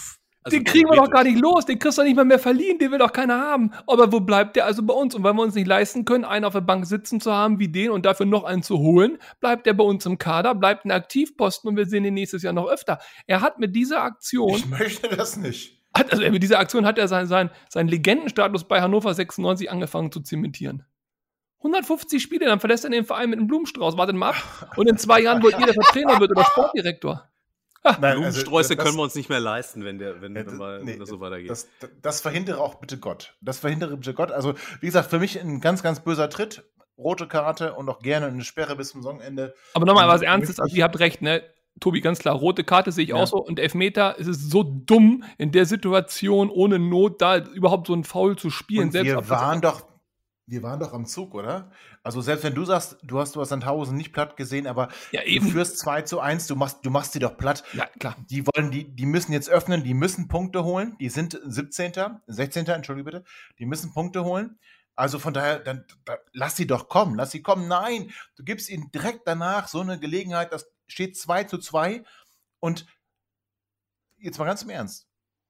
Also den kriegen wir doch gar theoretisch. nicht los, den kriegst du doch nicht mal mehr verliehen, den will doch keiner haben. Aber wo bleibt der also bei uns? Und weil wir uns nicht leisten können, einen auf der Bank sitzen zu haben wie den und dafür noch einen zu holen, bleibt der bei uns im Kader, bleibt ein Aktivposten und wir sehen ihn nächstes Jahr noch öfter. Er hat mit dieser Aktion, Ich möchte das nicht. hat, also mit dieser Aktion hat er seinen sein, sein Legendenstatus bei Hannover sechsundneunzig angefangen zu zementieren. hundertfünfzig Spiele, dann verlässt er den Verein mit einem Blumenstrauß. Wartet mal ab. Und in zwei Jahren wollt ihr, dass er Trainer wird oder Sportdirektor. Nein, Blumensträuße das- können wir uns nicht mehr leisten, wenn, der, wenn, Ja, wenn, mal, nee, wenn das so weitergeht. Das, das verhindere auch bitte Gott. Das verhindere bitte Gott. Also, wie gesagt, für mich ein ganz, ganz böser Tritt. Rote Karte und auch gerne eine Sperre bis zum Saisonende. Aber nochmal Ähm, was Ernstes, also ihr habt recht, ne? Tobi, ganz klar, rote Karte sehe ich Ja. auch so und Elfmeter, es ist so dumm, in der Situation ohne Not da überhaupt so ein Foul zu spielen. Und selbst wir ob das- waren doch, wir waren doch am Zug, oder? Also selbst wenn du sagst, du hast du hast Sandhausen nicht platt gesehen, aber Ja, du eben. führst zwei zu eins, du machst, du machst sie doch platt. Ja, klar. Die wollen, die, die müssen jetzt öffnen, die müssen Punkte holen. Die sind siebzehnter, sechzehnter, entschuldige bitte. Die müssen Punkte holen. Also von daher, dann, dann lass sie doch kommen, lass sie kommen. Nein, du gibst ihnen direkt danach so eine Gelegenheit, das steht zwei zu zwei. Und jetzt mal ganz im Ernst.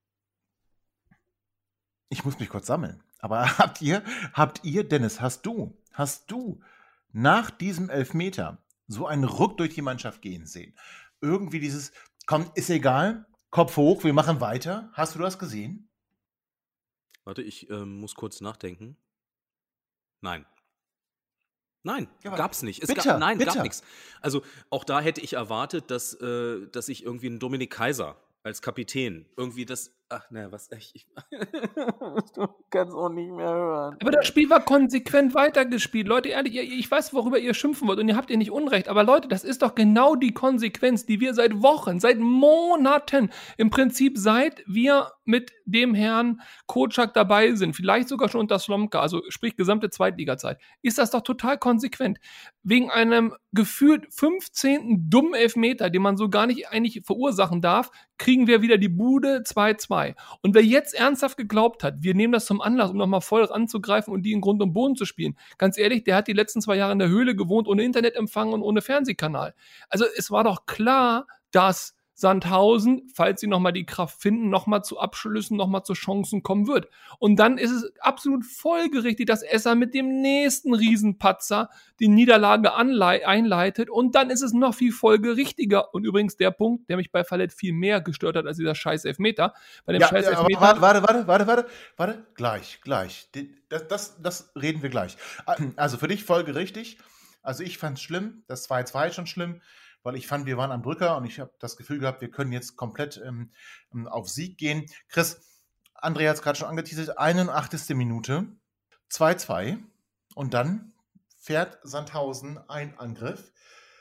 Ich muss mich kurz sammeln. Aber habt ihr, habt ihr, Dennis, hast du, hast du nach diesem Elfmeter so einen Ruck durch die Mannschaft gehen sehen? Irgendwie dieses, komm, ist egal, Kopf hoch, wir machen weiter. Hast du das gesehen? Warte, ich ähm, muss kurz nachdenken. Nein. Nein, Ja, aber gab's nicht. Es bitter, gab, nein, bitter. gab nichts. Also auch da hätte ich erwartet, dass, äh, dass ich irgendwie einen Dominik Kaiser als Kapitän irgendwie das. Ach ne, was ich. ich du kannst auch nicht mehr hören. Aber das Spiel war konsequent weitergespielt. Leute, ehrlich, ihr- ich weiß, worüber ihr schimpfen wollt und ihr habt ihr nicht Unrecht. Aber Leute, das ist doch genau die Konsequenz, die wir seit Wochen, seit Monaten, im Prinzip seit wir mit dem Herrn Kotschak dabei sind, vielleicht sogar schon unter Slomka, also sprich gesamte Zweitliga-Zeit, ist das doch total konsequent. Wegen einem gefühlt fünfzehnten dummen Elfmeter, den man so gar nicht eigentlich verursachen darf, kriegen wir wieder die Bude zwei zwei. Und wer jetzt ernsthaft geglaubt hat, wir nehmen das zum Anlass, um nochmal voll anzugreifen und die in Grund und Boden zu spielen, ganz ehrlich, der hat die letzten zwei Jahre in der Höhle gewohnt, ohne Internetempfang und ohne Fernsehkanal. Also es war doch klar, dass Sandhausen, falls sie nochmal die Kraft finden, nochmal zu Abschlüssen, nochmal zu Chancen kommen wird. Und dann ist es absolut folgerichtig, dass Esser mit dem nächsten Riesenpatzer die Niederlage anlei- einleitet. Und dann ist es noch viel folgerichtiger. Und übrigens der Punkt, der mich bei Fallett viel mehr gestört hat als dieser scheiß Elfmeter. Bei dem Ja, scheiß ja, aber Elfmeter. warte, warte, warte, warte, warte, warte, gleich, gleich. Die- Das, das, das reden wir gleich. Also für dich folgerichtig. Also ich fand es schlimm, das zwei zwei schon schlimm, weil ich fand, wir waren am Drücker und ich habe das Gefühl gehabt, wir können jetzt komplett ähm, auf Sieg gehen. Chris, André hat es gerade schon angeteasert, einundachtzigste Minute, zwei zwei und dann fährt Sandhausen ein Angriff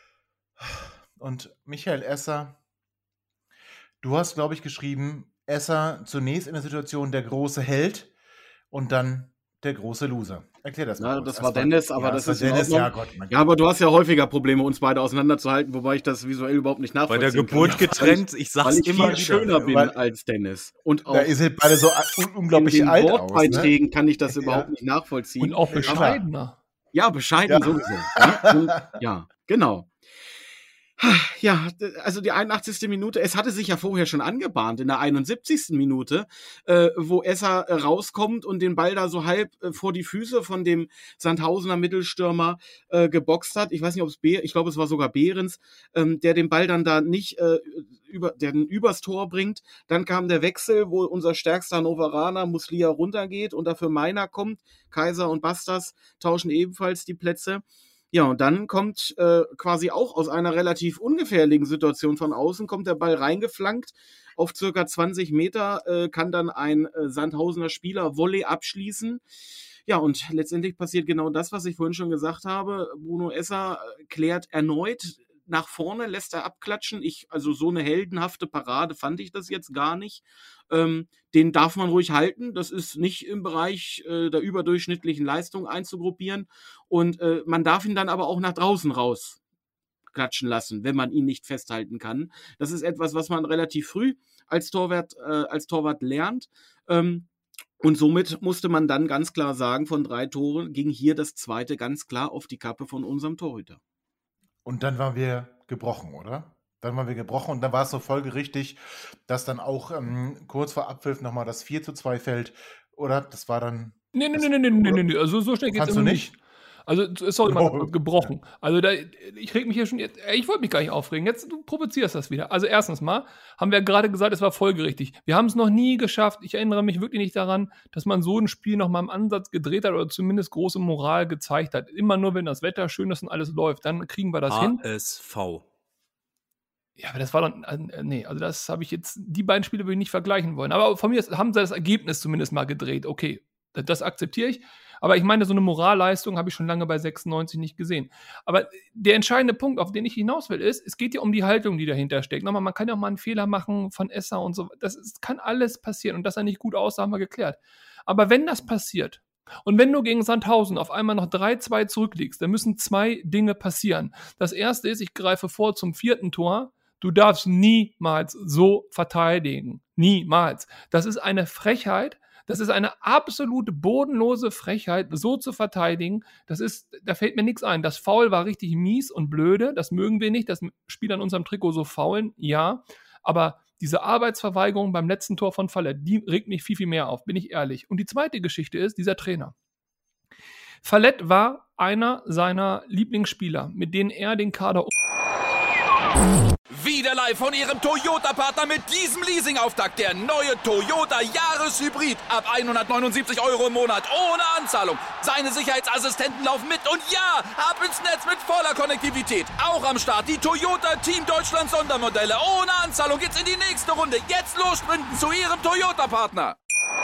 und Michael Esser, du hast, glaube ich, geschrieben, Esser zunächst in der Situation der große Held und dann der große Loser. Erklär das mal Ja, kurz. das Es war Dennis, aber ja, das war ist in Dennis, Ordnung. ja Gott. Mein Ja, aber du hast ja häufiger Probleme, uns beide auseinanderzuhalten, wobei ich das visuell überhaupt nicht Bei nachvollziehen der Geburt kann. getrennt, ich Weil sag's ich immer viel wieder. schöner bin weil- als Dennis. Und auch Da ihr seht beide so un unglaublich in den alt aus. Ne? Wortbeiträgen kann ich das Ja. überhaupt nicht nachvollziehen. Und auch Ja, klar. bescheidener. Ja, bescheiden Ja. sowieso. Ja, und, ja, genau. Ja, also die einundachtzigste Minute, es hatte sich ja vorher schon angebahnt, in der einundsiebzigsten Minute, äh, wo Esser äh, rauskommt und den Ball da so halb äh, vor die Füße von dem Sandhausener Mittelstürmer äh, geboxt hat. Ich weiß nicht, ob es Be ich glaube, es war sogar Behrens, ähm, der den Ball dann da nicht äh, über, der den übers Tor bringt. Dann kam der Wechsel, wo unser stärkster Hannoveraner Muslia runtergeht und dafür Meiner kommt. Kaiser und Bastas tauschen ebenfalls die Plätze. Ja, und dann kommt äh, quasi auch aus einer relativ ungefährlichen Situation von außen, kommt der Ball reingeflankt auf circa zwanzig Meter, äh, kann dann ein äh, Sandhausener Spieler Volley abschließen. Ja, und letztendlich passiert genau das, was ich vorhin schon gesagt habe. Bruno Esser äh, klärt erneut nach vorne, lässt er abklatschen. Ich, also so eine heldenhafte Parade fand ich das jetzt gar nicht. Ähm, den darf man ruhig halten. Das ist nicht im Bereich äh, der überdurchschnittlichen Leistung einzugruppieren. Und äh, man darf ihn dann aber auch nach draußen raus klatschen lassen, wenn man ihn nicht festhalten kann. Das ist etwas, was man relativ früh als Torwart, äh, als Torwart lernt. Ähm, und somit musste man dann ganz klar sagen, von drei Toren ging hier das zweite ganz klar auf die Kappe von unserem Torhüter. Und dann waren wir gebrochen, oder? Dann waren wir gebrochen und dann war es so folgerichtig, dass dann auch ähm, kurz vor Abpfiff nochmal das vier zu zwei fällt. Oder das war dann. Nee, nee, nee, nee, nee, nee, nee. Also so schnell geht es Kannst du nicht? Also, sorry, mal Oh. gebrochen. Also, da, ich reg mich hier schon jetzt, ich wollte mich gar nicht aufregen. Jetzt, du provozierst das wieder. Also, erstens mal haben wir gerade gesagt, es war folgerichtig. Wir haben es noch nie geschafft. Ich erinnere mich wirklich nicht daran, dass man so ein Spiel noch mal im Ansatz gedreht hat oder zumindest große Moral gezeigt hat. Immer nur, wenn das Wetter schön ist und alles läuft, dann kriegen wir das hin. H S V. Ja, aber das war dann, äh, nee, also das habe ich jetzt, die beiden Spiele würde ich nicht vergleichen wollen. Aber von mir ist, haben sie das Ergebnis zumindest mal gedreht. Okay, das, das akzeptiere ich. Aber ich meine, so eine Moralleistung habe ich schon lange bei sechsundneunzig nicht gesehen. Aber der entscheidende Punkt, auf den ich hinaus will, ist, es geht ja um die Haltung, die dahinter steckt. Nochmal, man kann ja auch mal einen Fehler machen von Esser und so. Das ist, kann alles passieren. Und dass er nicht gut aussah, haben wir geklärt. Aber wenn das passiert, und wenn du gegen Sandhausen auf einmal noch drei zwei zurückliegst, dann müssen zwei Dinge passieren. Das erste ist, ich greife vor zum vierten Tor. Du darfst niemals so verteidigen. Niemals. Das ist eine Frechheit. Das ist eine absolute bodenlose Frechheit, so zu verteidigen. Das ist, da fällt mir nichts ein. Das Foul war richtig mies und blöde. Das mögen wir nicht, dass Spieler in unserem Trikot so faulen. Ja, aber diese Arbeitsverweigerung beim letzten Tor von Fallett, die regt mich viel, viel mehr auf, bin ich ehrlich. Und die zweite Geschichte ist, dieser Trainer. Fallett war einer seiner Lieblingsspieler, mit denen er den Kader Wieder live von Ihrem Toyota-Partner mit diesem Leasing-Auftakt. Der neue Toyota Jahreshybrid. Ab hundertneunundsiebzig Euro im Monat. Ohne Anzahlung. Seine Sicherheitsassistenten laufen mit. Und ja, ab ins Netz mit voller Konnektivität. Auch am Start die Toyota Team Deutschland Sondermodelle. Ohne Anzahlung geht's in die nächste Runde. Jetzt los sprinten zu Ihrem Toyota-Partner.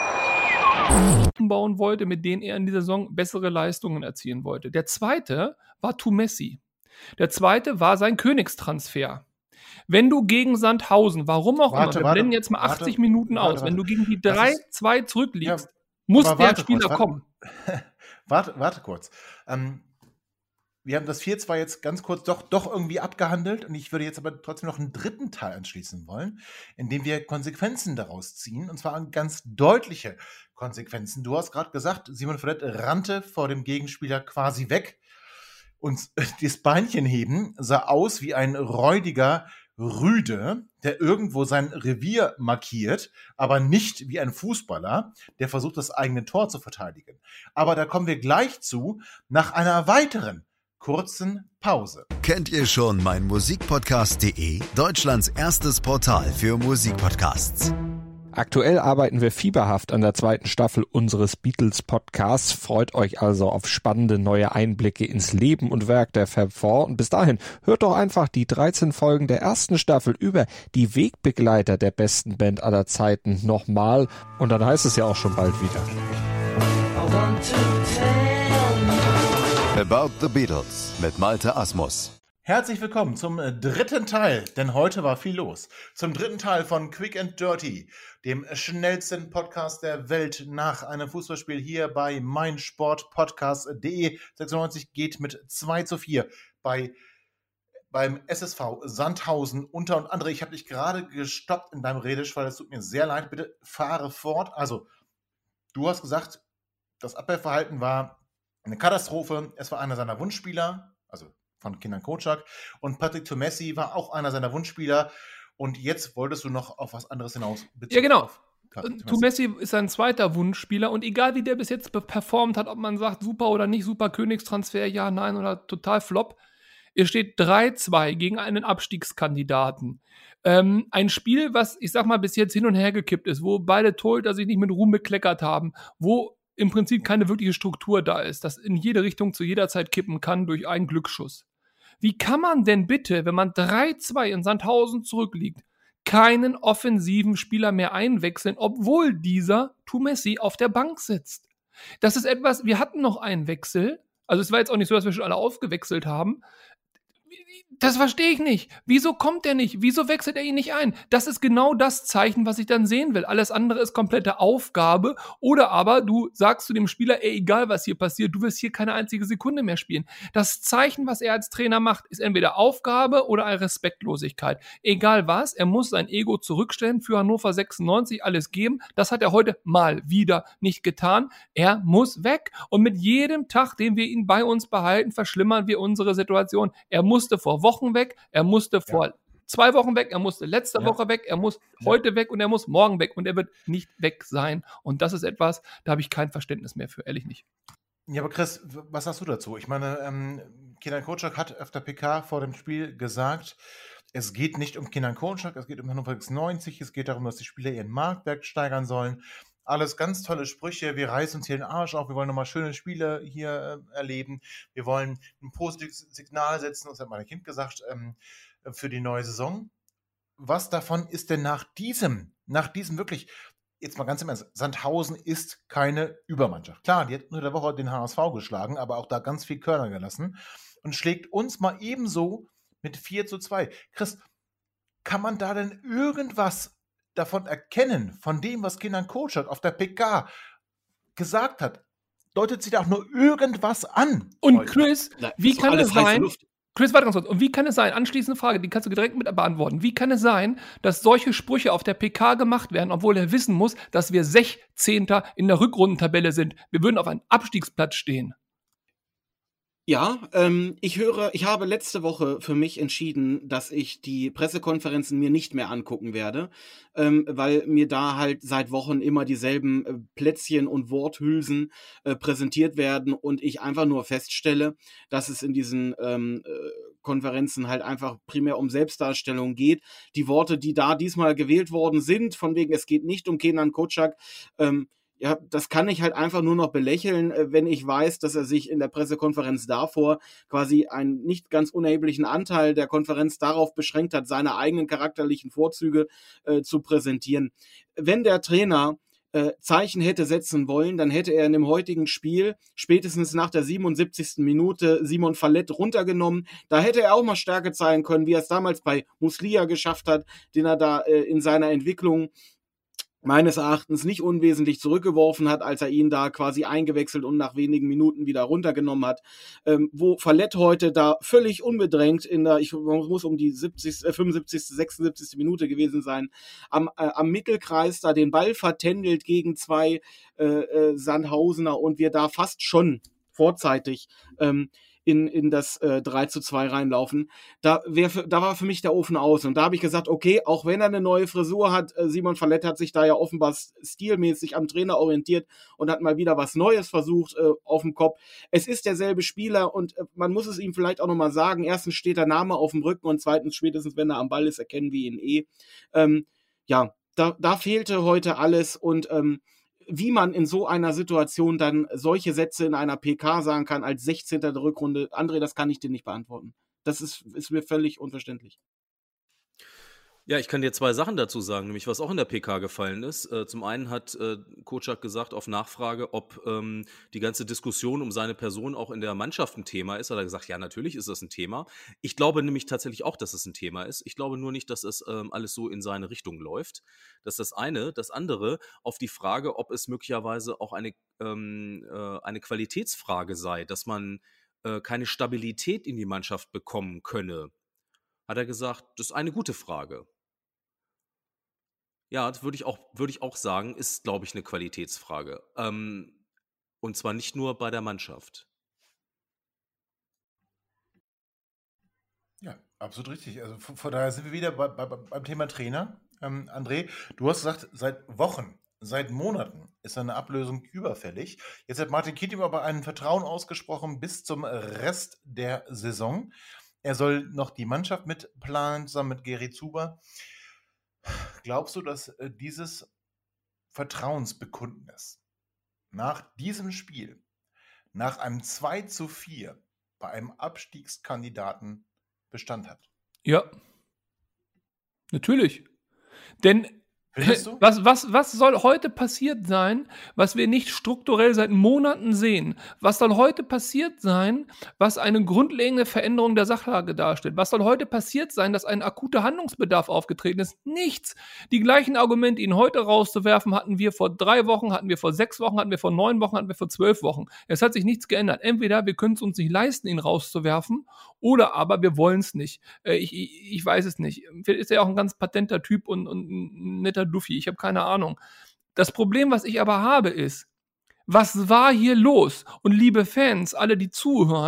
bauen wollte, mit denen er in dieser Saison bessere Leistungen erzielen wollte. Der zweite war Tumessi. Der zweite war sein Königstransfer. Wenn du gegen Sandhausen, warum auch Warte, immer, wir warte, blenden jetzt mal achtzig warte, Minuten warte, aus, warte. wenn du gegen die Das drei ist- zwei zurückliegst, Ja, muss aber der warte Spieler kurz, warte- kommen. Warte, warte kurz. Ähm, wir haben das vier zwei jetzt ganz kurz doch, doch irgendwie abgehandelt und ich würde jetzt aber trotzdem noch einen dritten Teil anschließen wollen, in dem wir Konsequenzen daraus ziehen, und zwar ganz deutliche Konsequenzen. Du hast gerade gesagt, Simon Fallett rannte vor dem Gegenspieler quasi weg und das Beinchen heben sah aus wie ein räudiger Rüde, der irgendwo sein Revier markiert, aber nicht wie ein Fußballer, der versucht, das eigene Tor zu verteidigen. Aber da kommen wir gleich zu, nach einer weiteren kurzen Pause. Kennt ihr schon mein Musikpodcast punkt de? Deutschlands erstes Portal für Musikpodcasts. Aktuell arbeiten wir fieberhaft an der zweiten Staffel unseres Beatles-Podcasts. Freut euch also auf spannende neue Einblicke ins Leben und Werk der Fab Four. Und bis dahin hört doch einfach die dreizehn Folgen der ersten Staffel über die Wegbegleiter der besten Band aller Zeiten nochmal. Und dann heißt es ja auch schon bald wieder. About the Beatles mit Malte Asmus. Herzlich willkommen zum äh, dritten Teil, denn heute war viel los. Zum dritten Teil von Quick and Dirty, dem schnellsten Podcast der Welt nach einem Fußballspiel hier bei meinsportpodcast punkt de. sechsundneunzig geht mit zwei zu vier bei, beim S S V Sandhausen unter. Und André, ich habe dich gerade gestoppt in deinem Redeschwall, das tut mir sehr leid, bitte fahre fort. Also, du hast gesagt, das Abwehrverhalten war eine Katastrophe. Es war einer seiner Wunschspieler, also von Kenan Kocak, und Patrick Tumessi war auch einer seiner Wunschspieler. Und jetzt wolltest du noch auf was anderes hinaus. Ja, genau. Auf Patrick Tumessi ist sein zweiter Wunschspieler und egal wie der bis jetzt be- performt hat, ob man sagt super oder nicht, super Königstransfer, ja, nein oder total flop, es steht drei zwei gegen einen Abstiegskandidaten. Ähm, ein Spiel, was, ich sag mal, bis jetzt hin und her gekippt ist, wo beide Torhüter sich nicht mit Ruhm bekleckert haben, wo im Prinzip keine wirkliche Struktur da ist, das in jede Richtung zu jeder Zeit kippen kann durch einen Glücksschuss. Wie kann man denn bitte, wenn man drei zwei in Sandhausen zurückliegt, keinen offensiven Spieler mehr einwechseln, obwohl dieser Tumessi auf der Bank sitzt? Das ist etwas, wir hatten noch einen Wechsel, also es war jetzt auch nicht so, dass wir schon alle aufgewechselt haben. Das verstehe ich nicht. Wieso kommt er nicht? Wieso wechselt er ihn nicht ein? Das ist genau das Zeichen, was ich dann sehen will. Alles andere ist komplette Aufgabe. Oder aber du sagst zu dem Spieler, ey, egal was hier passiert, du wirst hier keine einzige Sekunde mehr spielen. Das Zeichen, was er als Trainer macht, ist entweder Aufgabe oder eine Respektlosigkeit. Egal was, er muss sein Ego zurückstellen, für Hannover sechsundneunzig alles geben. Das hat er heute mal wieder nicht getan. Er muss weg. Und mit jedem Tag, den wir ihn bei uns behalten, verschlimmern wir unsere Situation. Er musste vor Wochen weg, er musste vor zwei Wochen weg, er musste letzte Ja. Woche weg, er muss Ja. heute weg und er muss morgen weg und er wird nicht weg sein. Und das ist etwas, da habe ich kein Verständnis mehr für, ehrlich nicht. Ja, aber Chris, w- was sagst du dazu? Ich meine, ähm, Kenan Kocak hat auf der P K vor dem Spiel gesagt, es geht nicht um Kenan Kocak, es geht um Hannover sechsundneunzig, es geht darum, dass die Spieler ihren Marktwert steigern sollen. Alles ganz tolle Sprüche, wir reißen uns hier den Arsch auf, wir wollen nochmal schöne Spiele hier äh, erleben, wir wollen ein positives Signal setzen, das hat mein Kind gesagt, ähm, für die neue Saison. Was davon ist denn nach diesem, nach diesem wirklich, jetzt mal ganz im Ernst, Sandhausen ist keine Übermannschaft. Klar, die hat unter der Woche den H S V geschlagen, aber auch da ganz viel Körner gelassen und schlägt uns mal ebenso mit vier zu zwei. Chris, kann man da denn irgendwas davon erkennen, von dem, was Kenan Kocak auf der P K gesagt hat? Deutet sie da auch nur irgendwas an? Und heute? Chris, Na, wie ist doch kann alles es heiße sein, Luft. Chris, warte ganz kurz, und wie kann es sein, anschließende Frage, die kannst du direkt mit beantworten, wie kann es sein, dass solche Sprüche auf der P K gemacht werden, obwohl er wissen muss, dass wir sechzehnter in der Rückrundentabelle sind? Wir würden auf einem Abstiegsplatz stehen. Ja, ähm, ich höre, ich habe letzte Woche für mich entschieden, dass ich die Pressekonferenzen mir nicht mehr angucken werde, ähm, weil mir da halt seit Wochen immer dieselben äh, Plätzchen und Worthülsen äh, präsentiert werden und ich einfach nur feststelle, dass es in diesen ähm, äh, Konferenzen halt einfach primär um Selbstdarstellung geht. Die Worte, die da diesmal gewählt worden sind, von wegen, es geht nicht um Kenan Kocak, ähm, ja, das kann ich halt einfach nur noch belächeln, äh, wenn ich weiß, dass er sich in der Pressekonferenz davor quasi einen nicht ganz unerheblichen Anteil der Konferenz darauf beschränkt hat, seine eigenen charakterlichen Vorzüge äh, zu präsentieren. Wenn der Trainer äh, Zeichen hätte setzen wollen, dann hätte er in dem heutigen Spiel spätestens nach der siebenundsiebzigsten Minute Simon Fallett runtergenommen. Da hätte er auch mal Stärke zeigen können, wie er es damals bei Muslia geschafft hat, den er da äh, in seiner Entwicklung meines Erachtens nicht unwesentlich zurückgeworfen hat, als er ihn da quasi eingewechselt und nach wenigen Minuten wieder runtergenommen hat. Ähm, wo Fallett heute da völlig unbedrängt in der, ich muss um die siebzigste, fünfundsiebzigste, sechsundsiebzigste Minute gewesen sein, am, äh, am Mittelkreis da den Ball vertändelt gegen zwei äh, äh, Sandhausener und wir da fast schon vorzeitig ähm, in, in das äh, drei zu zwei reinlaufen, da, wär für, da war für mich der Ofen aus. Und da habe ich gesagt, okay, auch wenn er eine neue Frisur hat, äh, Simon Fallett hat sich da ja offenbar stilmäßig am Trainer orientiert und hat mal wieder was Neues versucht äh, auf dem Kopf. Es ist derselbe Spieler und äh, man muss es ihm vielleicht auch nochmal sagen, erstens steht der Name auf dem Rücken und zweitens spätestens, wenn er am Ball ist, erkennen wir ihn eh. Ähm, ja, da, da fehlte heute alles und ähm, wie man in so einer Situation dann solche Sätze in einer P K sagen kann als sechzehnter der Rückrunde, André, das kann ich dir nicht beantworten. Das ist, ist mir völlig unverständlich. Ja, ich kann dir zwei Sachen dazu sagen, nämlich was auch in der P K gefallen ist. Äh, zum einen hat äh, Kocak gesagt auf Nachfrage, ob ähm, die ganze Diskussion um seine Person auch in der Mannschaft ein Thema ist. Hat er gesagt, ja, natürlich ist das ein Thema. Ich glaube nämlich tatsächlich auch, dass es ein Thema ist. Ich glaube nur nicht, dass es ähm, alles so in seine Richtung läuft. Das ist das eine. Das andere, auf die Frage, ob es möglicherweise auch eine, ähm, äh, eine Qualitätsfrage sei, dass man äh, keine Stabilität in die Mannschaft bekommen könne, hat er gesagt, das ist eine gute Frage. Ja, das würde ich auch, würde ich auch sagen, ist, glaube ich, eine Qualitätsfrage. Ähm, und zwar nicht nur bei der Mannschaft. Ja, absolut richtig. Also von, von daher sind wir wieder bei, bei, beim Thema Trainer. Ähm, André, du hast gesagt, seit Wochen, seit Monaten ist eine Ablösung überfällig. Jetzt hat Martin Kind ihm aber ein Vertrauen ausgesprochen bis zum Rest der Saison. Er soll noch die Mannschaft mitplanen, zusammen mit Geri Zuber. Glaubst du, dass äh, dieses Vertrauensbekundnis nach diesem Spiel, nach einem zwei zu vier bei einem Abstiegskandidaten Bestand hat? Ja. Natürlich. Denn Findest du? Was, was, was soll heute passiert sein, was wir nicht strukturell seit Monaten sehen? Was soll heute passiert sein, was eine grundlegende Veränderung der Sachlage darstellt? Was soll heute passiert sein, dass ein akuter Handlungsbedarf aufgetreten ist? Nichts. Die gleichen Argumente, ihn heute rauszuwerfen, hatten wir vor drei Wochen, hatten wir vor sechs Wochen, hatten wir vor neun Wochen, hatten wir vor zwölf Wochen. Es hat sich nichts geändert. Entweder wir können es uns nicht leisten, ihn rauszuwerfen, oder aber wir wollen es nicht. Äh, ich, ich, ich weiß es nicht. Vielleicht ist er auch ein ganz patenter Typ und, und ein netter Duffi. Ich habe keine Ahnung. Das Problem, was ich aber habe, ist, was war hier los? Und liebe Fans, alle, die zuhören,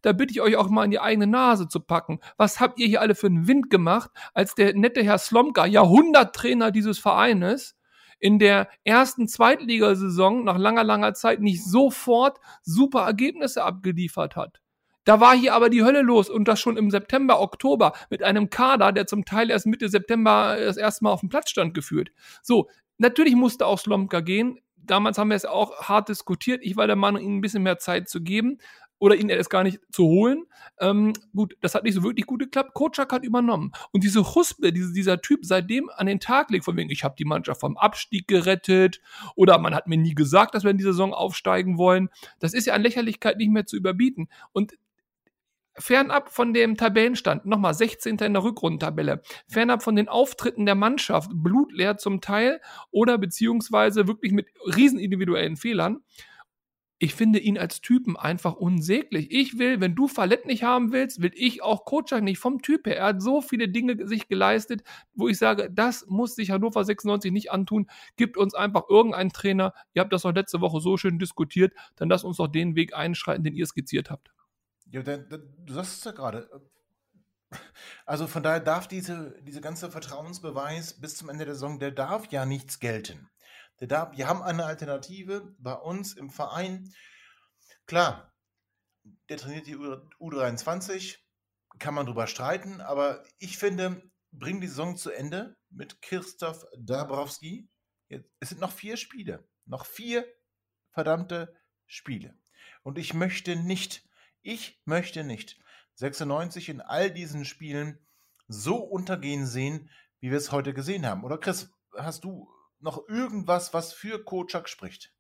da bitte ich euch auch mal in die eigene Nase zu packen. Was habt ihr hier alle für einen Wind gemacht, als der nette Herr Slomka, Jahrhunderttrainer dieses Vereines, in der ersten Zweitligasaison nach langer, langer Zeit nicht sofort super Ergebnisse abgeliefert hat? Da war hier aber die Hölle los und das schon im September, Oktober mit einem Kader, der zum Teil erst Mitte September das erste Mal auf dem Platz stand, geführt. So, natürlich musste auch Slomka gehen. Damals haben wir es auch hart diskutiert. Ich war der Meinung, ihnen ein bisschen mehr Zeit zu geben oder ihnen es gar nicht zu holen. Ähm, gut, das hat nicht so wirklich gut geklappt. Kocak hat übernommen. Und diese Huspe, diese, dieser Typ seitdem an den Tag legt, von wegen, ich habe die Mannschaft vom Abstieg gerettet oder man hat mir nie gesagt, dass wir in die Saison aufsteigen wollen. Das ist ja an Lächerlichkeit nicht mehr zu überbieten. Und fernab von dem Tabellenstand, nochmal sechzehnter in der Rückrundentabelle, fernab von den Auftritten der Mannschaft, blutleer zum Teil oder beziehungsweise wirklich mit riesen individuellen Fehlern, ich finde ihn als Typen einfach unsäglich. Ich will, wenn du Fallett nicht haben willst, will ich auch Kocak nicht vom Typ her. Er hat so viele Dinge sich geleistet, wo ich sage, das muss sich Hannover sechsundneunzig nicht antun. Gibt uns einfach irgendeinen Trainer. Ihr habt das doch letzte Woche so schön diskutiert, dann lasst uns doch den Weg einschreiten, den ihr skizziert habt. Ja, der, der, du sagst es ja gerade. Also von daher darf diese, diese ganze Vertrauensbeweis bis zum Ende der Saison, der darf ja nichts gelten. Der darf, wir haben eine Alternative bei uns im Verein. Klar, der trainiert die U dreiundzwanzig, kann man drüber streiten, aber ich finde, bring die Saison zu Ende mit Christoph Dabrowski. Es sind noch vier Spiele. Noch vier verdammte Spiele. Und ich möchte nicht Ich möchte nicht sechsundneunzig in all diesen Spielen so untergehen sehen, wie wir es heute gesehen haben. Oder Chris, hast du noch irgendwas, was für Kocak spricht?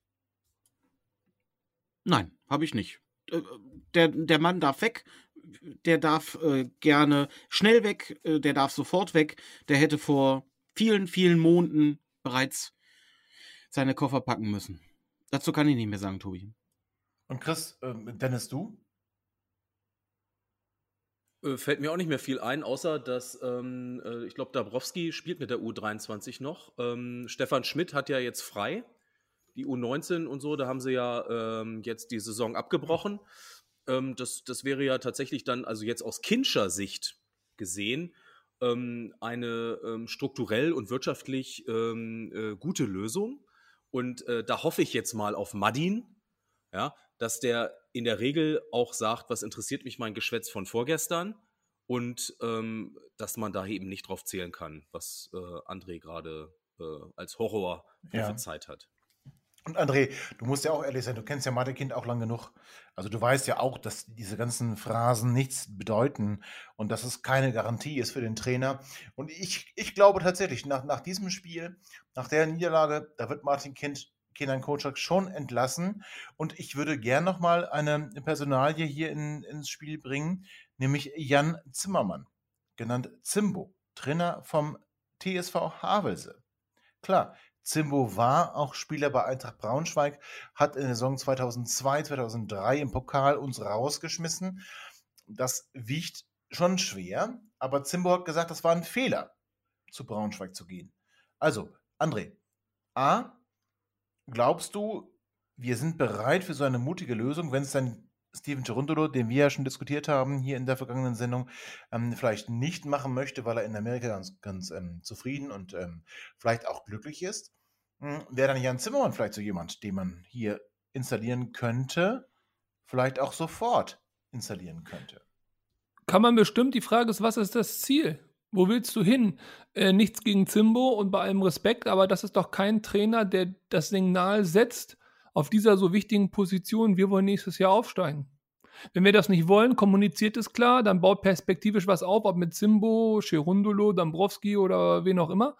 Nein, habe ich nicht. Der, der Mann darf weg, der darf äh, gerne schnell weg, äh, der darf sofort weg. Der hätte vor vielen, vielen Monaten bereits seine Koffer packen müssen. Dazu kann ich nicht mehr sagen, Tobi. Und Chris, äh, Dennis, du? Fällt mir auch nicht mehr viel ein, außer dass, ähm, äh, ich glaube, Dabrowski spielt mit der U dreiundzwanzig noch. Ähm, Stefan Schmidt hat ja jetzt frei. Die U neunzehn und so, da haben sie ja ähm, jetzt die Saison abgebrochen. Ähm, das, das wäre ja tatsächlich dann, also jetzt aus Kindscher Sicht gesehen, ähm, eine ähm, strukturell und wirtschaftlich ähm, äh, gute Lösung. Und äh, da hoffe ich jetzt mal auf Madin, ja, dass der in der Regel auch sagt, was interessiert mich mein Geschwätz von vorgestern und ähm, dass man da eben nicht drauf zählen kann, was äh, André gerade äh, als Horror prophezeit ja. hat. Und André, du musst ja auch ehrlich sein, du kennst ja Mathe-Kind auch lang genug. Also du weißt ja auch, dass diese ganzen Phrasen nichts bedeuten und dass es keine Garantie ist für den Trainer. Und ich, ich glaube tatsächlich, nach, nach diesem Spiel, nach der Niederlage, da wird Martin Kind Kenan Kocak schon entlassen. Und ich würde gern nochmal eine Personalie hier in, ins Spiel bringen, nämlich Jan Zimmermann, genannt Zimbo, Trainer vom T S V Havelse. Klar, Zimbo war auch Spieler bei Eintracht Braunschweig, hat in der Saison zweitausendzwei, zweitausenddrei im Pokal uns rausgeschmissen. Das wiegt schon schwer, aber Zimbo hat gesagt, das war ein Fehler, zu Braunschweig zu gehen. Also, André, A, glaubst du, wir sind bereit für so eine mutige Lösung, wenn es dann Steven Cherundolo, den wir ja schon diskutiert haben hier in der vergangenen Sendung, ähm, vielleicht nicht machen möchte, weil er in Amerika ganz, ganz ähm, zufrieden und ähm, vielleicht auch glücklich ist? Hm, wäre dann Jan Zimmermann vielleicht so jemand, den man hier installieren könnte, vielleicht auch sofort installieren könnte? Kann man bestimmt. Die Frage ist, was ist das Ziel? Wo willst du hin? Äh, nichts gegen Zimbo und bei allem Respekt, aber das ist doch kein Trainer, der das Signal setzt auf dieser so wichtigen Position, wir wollen nächstes Jahr aufsteigen. Wenn wir das nicht wollen, kommuniziert es klar, dann baut perspektivisch was auf, ob mit Zimbo, Cherundolo, Dabrowski oder wen auch immer.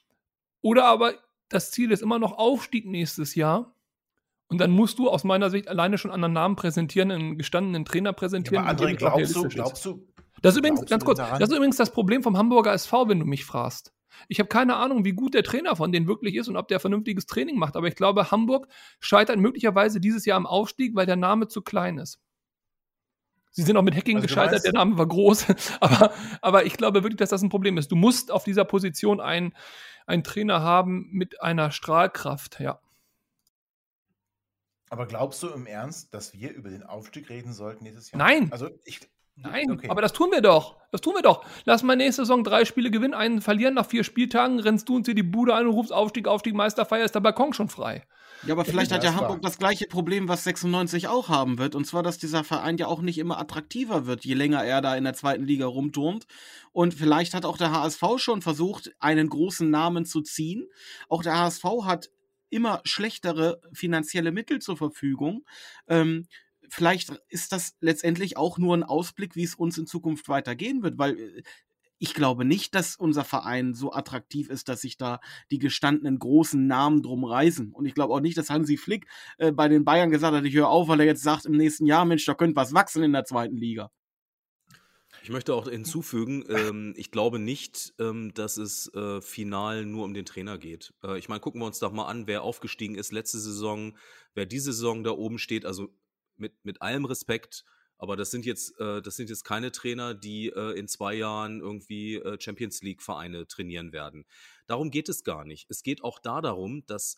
Oder aber das Ziel ist immer noch Aufstieg nächstes Jahr. Und dann musst du aus meiner Sicht alleine schon einen Namen präsentieren, einen gestandenen Trainer präsentieren. Ja, aber André, glaubst du, glaubst du, Das ist übrigens, ganz kurz, das ist übrigens das Problem vom Hamburger S V, wenn du mich fragst. Ich habe keine Ahnung, wie gut der Trainer von denen wirklich ist und ob der vernünftiges Training macht. Aber ich glaube, Hamburg scheitert möglicherweise dieses Jahr am Aufstieg, weil der Name zu klein ist. Sie sind auch mit Hacking also gescheitert, weißt, der Name war groß. aber, aber ich glaube wirklich, dass das ein Problem ist. Du musst auf dieser Position einen, einen Trainer haben mit einer Strahlkraft, ja. Aber glaubst du im Ernst, dass wir über den Aufstieg reden sollten nächstes Jahr? Nein. Also ich, Nein, okay. aber das tun wir doch. Das tun wir doch. Lass mal nächste Saison drei Spiele gewinnen, einen verlieren, nach vier Spieltagen rennst du uns hier die Bude ein und rufst Aufstieg, Aufstieg, Meisterfeier, ist der Balkon schon frei. Ja, aber vielleicht Ja, hat ja das war- Hamburg das gleiche Problem, was sechsundneunzig auch haben wird. Und zwar, dass dieser Verein ja auch nicht immer attraktiver wird, je länger er da in der zweiten Liga rumturnt. Und vielleicht hat auch der H S V schon versucht, einen großen Namen zu ziehen. Auch der H S V hat immer schlechtere finanzielle Mittel zur Verfügung. Ähm, vielleicht ist das letztendlich auch nur ein Ausblick, wie es uns in Zukunft weitergehen wird, weil äh, ich glaube nicht, dass unser Verein so attraktiv ist, dass sich da die gestandenen großen Namen drum reißen. Und ich glaube auch nicht, dass Hansi Flick äh, bei den Bayern gesagt hat, ich höre auf, weil er jetzt sagt im nächsten Jahr, Mensch, da könnte was wachsen in der zweiten Liga. Ich möchte auch hinzufügen, ähm, ich glaube nicht, ähm, dass es äh, final nur um den Trainer geht. Äh, ich meine, gucken wir uns doch mal an, wer aufgestiegen ist letzte Saison, wer diese Saison da oben steht, also mit, mit allem Respekt, aber das sind jetzt, äh, das sind jetzt keine Trainer, die äh, in zwei Jahren irgendwie äh, Champions League-Vereine trainieren werden. Darum geht es gar nicht. Es geht auch da darum, dass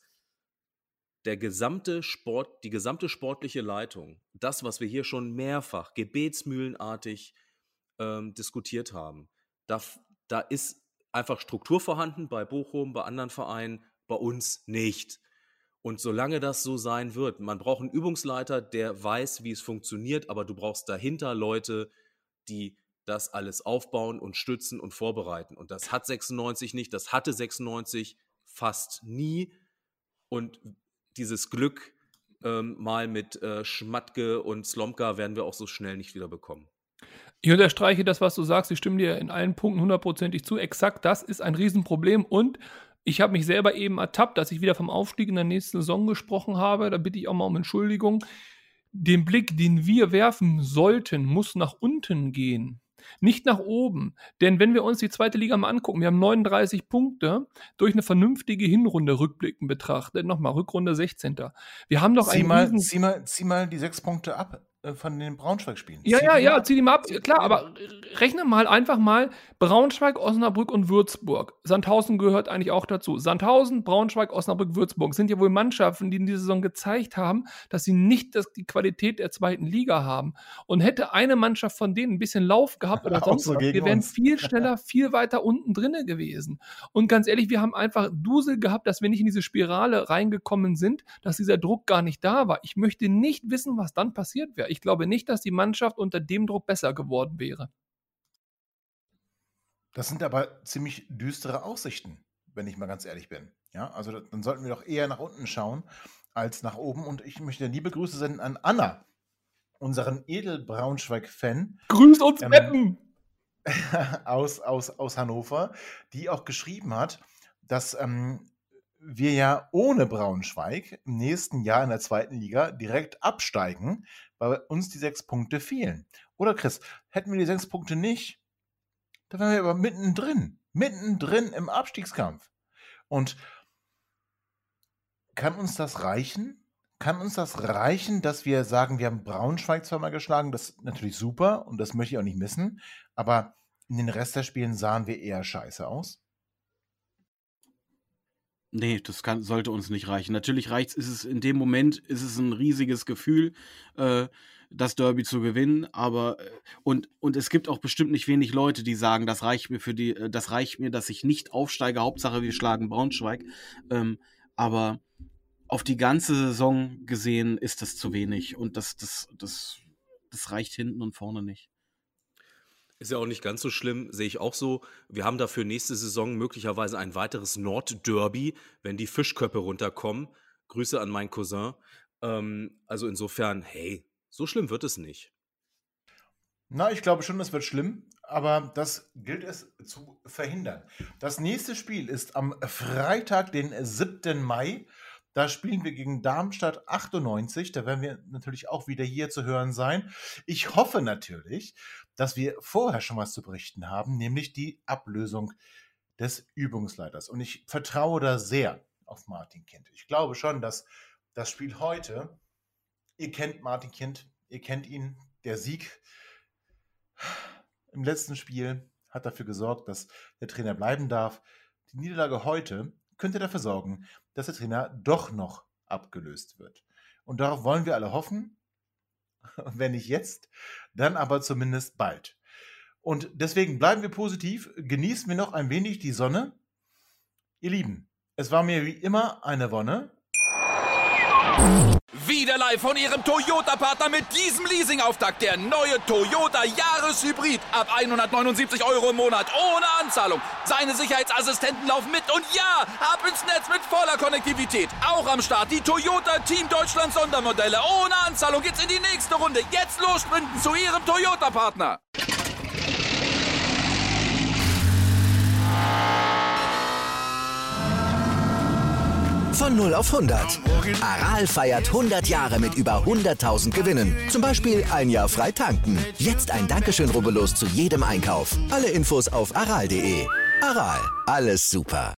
der gesamte Sport, die gesamte sportliche Leitung, das, was wir hier schon mehrfach gebetsmühlenartig ähm, diskutiert haben, da, da ist einfach Struktur vorhanden bei Bochum, bei anderen Vereinen, bei uns nicht. Und solange das so sein wird, man braucht einen Übungsleiter, der weiß, wie es funktioniert, aber du brauchst dahinter Leute, die das alles aufbauen und stützen und vorbereiten. Und das hat sechsundneunzig nicht, das hatte sechsundneunzig fast nie. Und dieses Glück ähm, mal mit äh, Schmatke und Slomka werden wir auch so schnell nicht wieder bekommen. Ich unterstreiche das, was du sagst. Ich stimme dir in allen Punkten hundertprozentig zu. Exakt das ist ein Riesenproblem. Und ich habe mich selber eben ertappt, dass ich wieder vom Aufstieg in der nächsten Saison gesprochen habe. Da bitte ich auch mal um Entschuldigung. Den Blick, den wir werfen sollten, muss nach unten gehen. Nicht nach oben. Denn wenn wir uns die zweite Liga mal angucken, wir haben neununddreißig Punkte durch eine vernünftige Hinrunde rückblickend betrachtet. Nochmal, Rückrunde sechzehnter. Wir haben doch Zieh einen mal, riesen... zieh, mal, zieh mal die sechs Punkte ab äh, von den Braunschweig-Spielen. Ja, Zieh ja, die ja, ab. zieh die mal ab. Zieh die Klar, ab. aber rechne mal einfach mal Braunschweig, Osnabrück und Würzburg. Sandhausen gehört eigentlich auch dazu. Sandhausen, Braunschweig, Osnabrück, Würzburg sind ja wohl Mannschaften, die in dieser Saison gezeigt haben, dass sie nicht das, die Qualität der zweiten Liga haben. Und hätte eine Mannschaft von denen ein bisschen Lauf gehabt oder Auch sonst so was, gegen wir wären uns. viel schneller, viel weiter unten drinne gewesen. Und ganz ehrlich, wir haben einfach Dusel gehabt, dass wir nicht in diese Spirale reingekommen sind, dass dieser Druck gar nicht da war. Ich möchte nicht wissen, was dann passiert wäre. Ich glaube nicht, dass die Mannschaft unter dem Druck besser geworden wäre. Das sind aber ziemlich düstere Aussichten, wenn ich mal ganz ehrlich bin. Ja, also da- dann sollten wir doch eher nach unten schauen als nach oben. Und ich möchte liebe Grüße senden an Anna, unseren Edel-Braunschweig-Fan Grüßt uns, Ähm, Meppen! aus, aus, aus Hannover, die auch geschrieben hat, dass ähm, wir ja ohne Braunschweig im nächsten Jahr in der zweiten Liga direkt absteigen, weil uns die sechs Punkte fehlen. Oder Chris, hätten wir die sechs Punkte nicht, dann wären wir aber mittendrin, mittendrin im Abstiegskampf. Und kann uns das reichen? Kann uns das reichen, dass wir sagen, wir haben Braunschweig zweimal geschlagen? Das ist natürlich super und das möchte ich auch nicht missen. Aber in den Rest der Spielen sahen wir eher scheiße aus. Nee, das kann, sollte uns nicht reichen. Natürlich reicht ist es in dem Moment, ist es ein riesiges Gefühl, äh, das Derby zu gewinnen, aber äh, und, und es gibt auch bestimmt nicht wenig Leute, die sagen, das reicht mir für die, äh, das reicht mir, dass ich nicht aufsteige, Hauptsache wir schlagen Braunschweig. Ähm, aber auf die ganze Saison gesehen ist das zu wenig und das, das, das, das reicht hinten und vorne nicht. Ist ja auch nicht ganz so schlimm, sehe ich auch so. Wir haben dafür nächste Saison möglicherweise ein weiteres Nordderby, wenn die Fischköppe runterkommen. Grüße an meinen Cousin. Ähm, also insofern, hey, so schlimm wird es nicht. Na, ich glaube schon, es wird schlimm, aber das gilt es zu verhindern. Das nächste Spiel ist am Freitag, den siebten Mai. Da spielen wir gegen Darmstadt achtundneunzig. Da werden wir natürlich auch wieder hier zu hören sein. Ich hoffe natürlich, dass wir vorher schon was zu berichten haben, nämlich die Ablösung des Übungsleiters. Und ich vertraue da sehr auf Martin Kind. Ich glaube schon, dass das Spiel heute, ihr kennt Martin Kind, ihr kennt ihn, der Sieg im letzten Spiel hat dafür gesorgt, dass der Trainer bleiben darf. Die Niederlage heute könnte dafür sorgen, dass der Trainer doch noch abgelöst wird. Und darauf wollen wir alle hoffen. Und wenn nicht jetzt, dann aber zumindest bald. Und deswegen bleiben wir positiv, genießen wir noch ein wenig die Sonne. Ihr Lieben, es war mir wie immer eine Wonne. Wieder live von Ihrem Toyota-Partner mit diesem Leasing-Auftakt. Der neue Toyota Jahreshybrid. Ab hundertneunundsiebzig Euro im Monat. Ohne Anzahlung. Seine Sicherheitsassistenten laufen mit. Und ja, ab ins Netz mit voller Konnektivität. Auch am Start die Toyota Team Deutschland Sondermodelle. Ohne Anzahlung geht's in die nächste Runde. Jetzt los sprinten zu Ihrem Toyota-Partner. Von null auf hundert. Aral feiert hundert Jahre mit über hunderttausend Gewinnen. Zum Beispiel ein Jahr frei tanken. Jetzt ein Dankeschön, rubbellos zu jedem Einkauf. Alle Infos auf aral punkt de. Aral, alles super.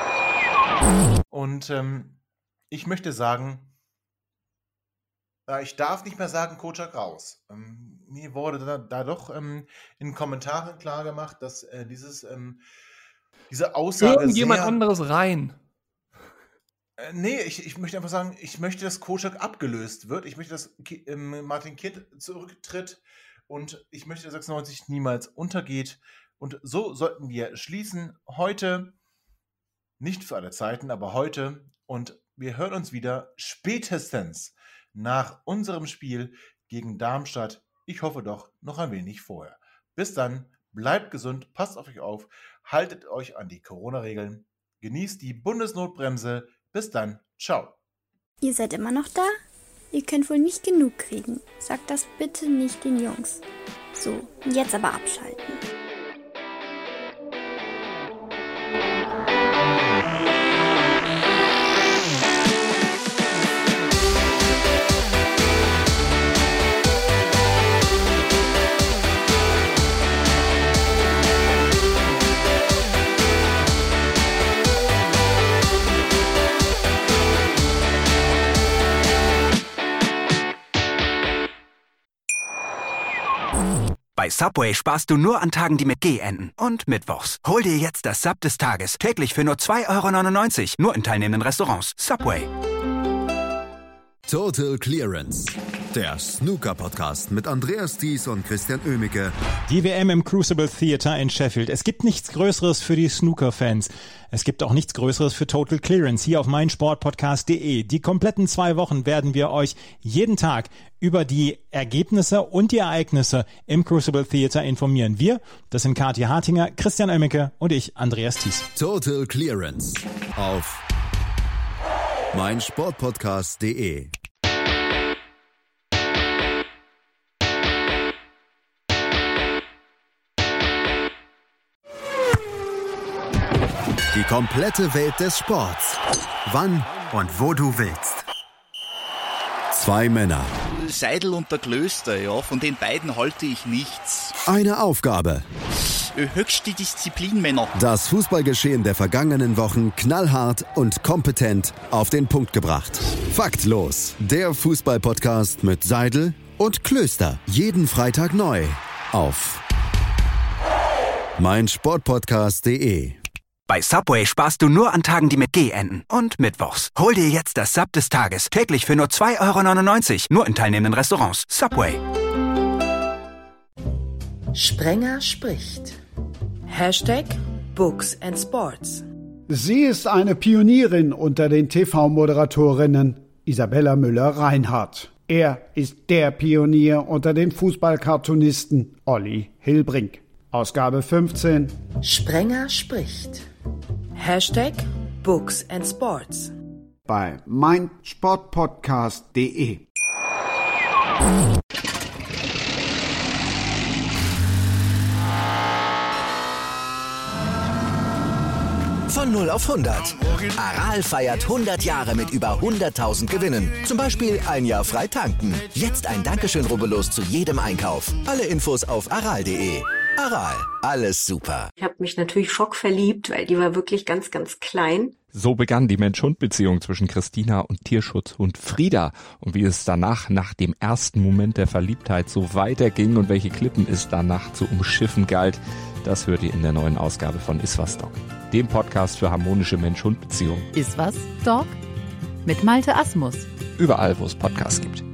Und ähm, ich möchte sagen, äh, ich darf nicht mehr sagen Kocak raus. Ähm, mir wurde da, da doch ähm, in Kommentaren klar gemacht, dass äh, dieses, ähm, diese Aussage Irgendjemand sehr, anderes rein. Äh, nee, ich, ich möchte einfach sagen, ich möchte, dass Kocak abgelöst wird. Ich möchte, dass Ki ähm, Martin Kind zurücktritt und ich möchte, dass sechsundneunzig niemals untergeht. Und so sollten wir schließen. Heute, nicht für alle Zeiten, aber heute. Und wir hören uns wieder spätestens nach unserem Spiel gegen Darmstadt. Ich hoffe doch noch ein wenig vorher. Bis dann, bleibt gesund, passt auf euch auf, haltet euch an die Corona-Regeln, genießt die Bundesnotbremse. Bis dann, ciao. Ihr seid immer noch da? Ihr könnt wohl nicht genug kriegen. Sagt das bitte nicht den Jungs. So, jetzt aber abschalten. Bei Subway sparst du nur an Tagen, die mit G enden. Und mittwochs. Hol dir jetzt das Sub des Tages. Täglich für nur zwei Euro neunundneunzig. Nur in teilnehmenden Restaurants. Subway. Total Clearance. Der Snooker-Podcast mit Andreas Thies und Christian Oemicke. Die W M im Crucible Theatre in Sheffield. Es gibt nichts Größeres für die Snooker-Fans. Es gibt auch nichts Größeres für Total Clearance hier auf meinsportpodcast punkt de. Die kompletten zwei Wochen werden wir euch jeden Tag über die Ergebnisse und die Ereignisse im Crucible Theatre informieren. Wir, das sind Kathi Hartinger, Christian Oemicke und ich, Andreas Thies. Total Clearance auf meinsportpodcast punkt de. Die komplette Welt des Sports. Wann und wo du willst. Zwei Männer. Seidel und der Klöster, ja, von den beiden halte ich nichts. Eine Aufgabe. Höchste Disziplin, Männer. Das Fußballgeschehen der vergangenen Wochen knallhart und kompetent auf den Punkt gebracht. Faktlos. Der Fußballpodcast mit Seidel und Klöster. Jeden Freitag neu auf meinsportpodcast punkt de. Bei Subway sparst du nur an Tagen, die mit G enden. Und mittwochs. Hol dir jetzt das Sub des Tages. Täglich für nur zwei Euro neunundneunzig. Nur in teilnehmenden Restaurants. Subway. Sprenger spricht. Hashtag Books and Sports. Sie ist eine Pionierin unter den T V-Moderatorinnen, Isabella Müller-Reinhardt. Er ist der Pionier unter den Fußballkartonisten, Olli Hilbrink. Ausgabe fünfzehn. Sprenger spricht. Hashtag Books and Sports. Bei meinsportpodcast punkt de. Von null auf hundert. Aral feiert hundert Jahre mit über hunderttausend Gewinnen. Zum Beispiel ein Jahr frei tanken. Jetzt ein Dankeschön, rubbellos zu jedem Einkauf. Alle Infos auf aral punkt de. Aral, alles super. Ich habe mich natürlich schockverliebt, weil die war wirklich ganz, ganz klein. So begann die Mensch-Hund-Beziehung zwischen Christina und Tierschutzhund Frieda. Und wie es danach, nach dem ersten Moment der Verliebtheit, so weiterging und welche Klippen es danach zu umschiffen galt, das hört ihr in der neuen Ausgabe von Iswas Dog, dem Podcast für harmonische Mensch-Hund-Beziehungen. Iswas Dog? Mit Malte Asmus. überall, wo es Podcasts gibt.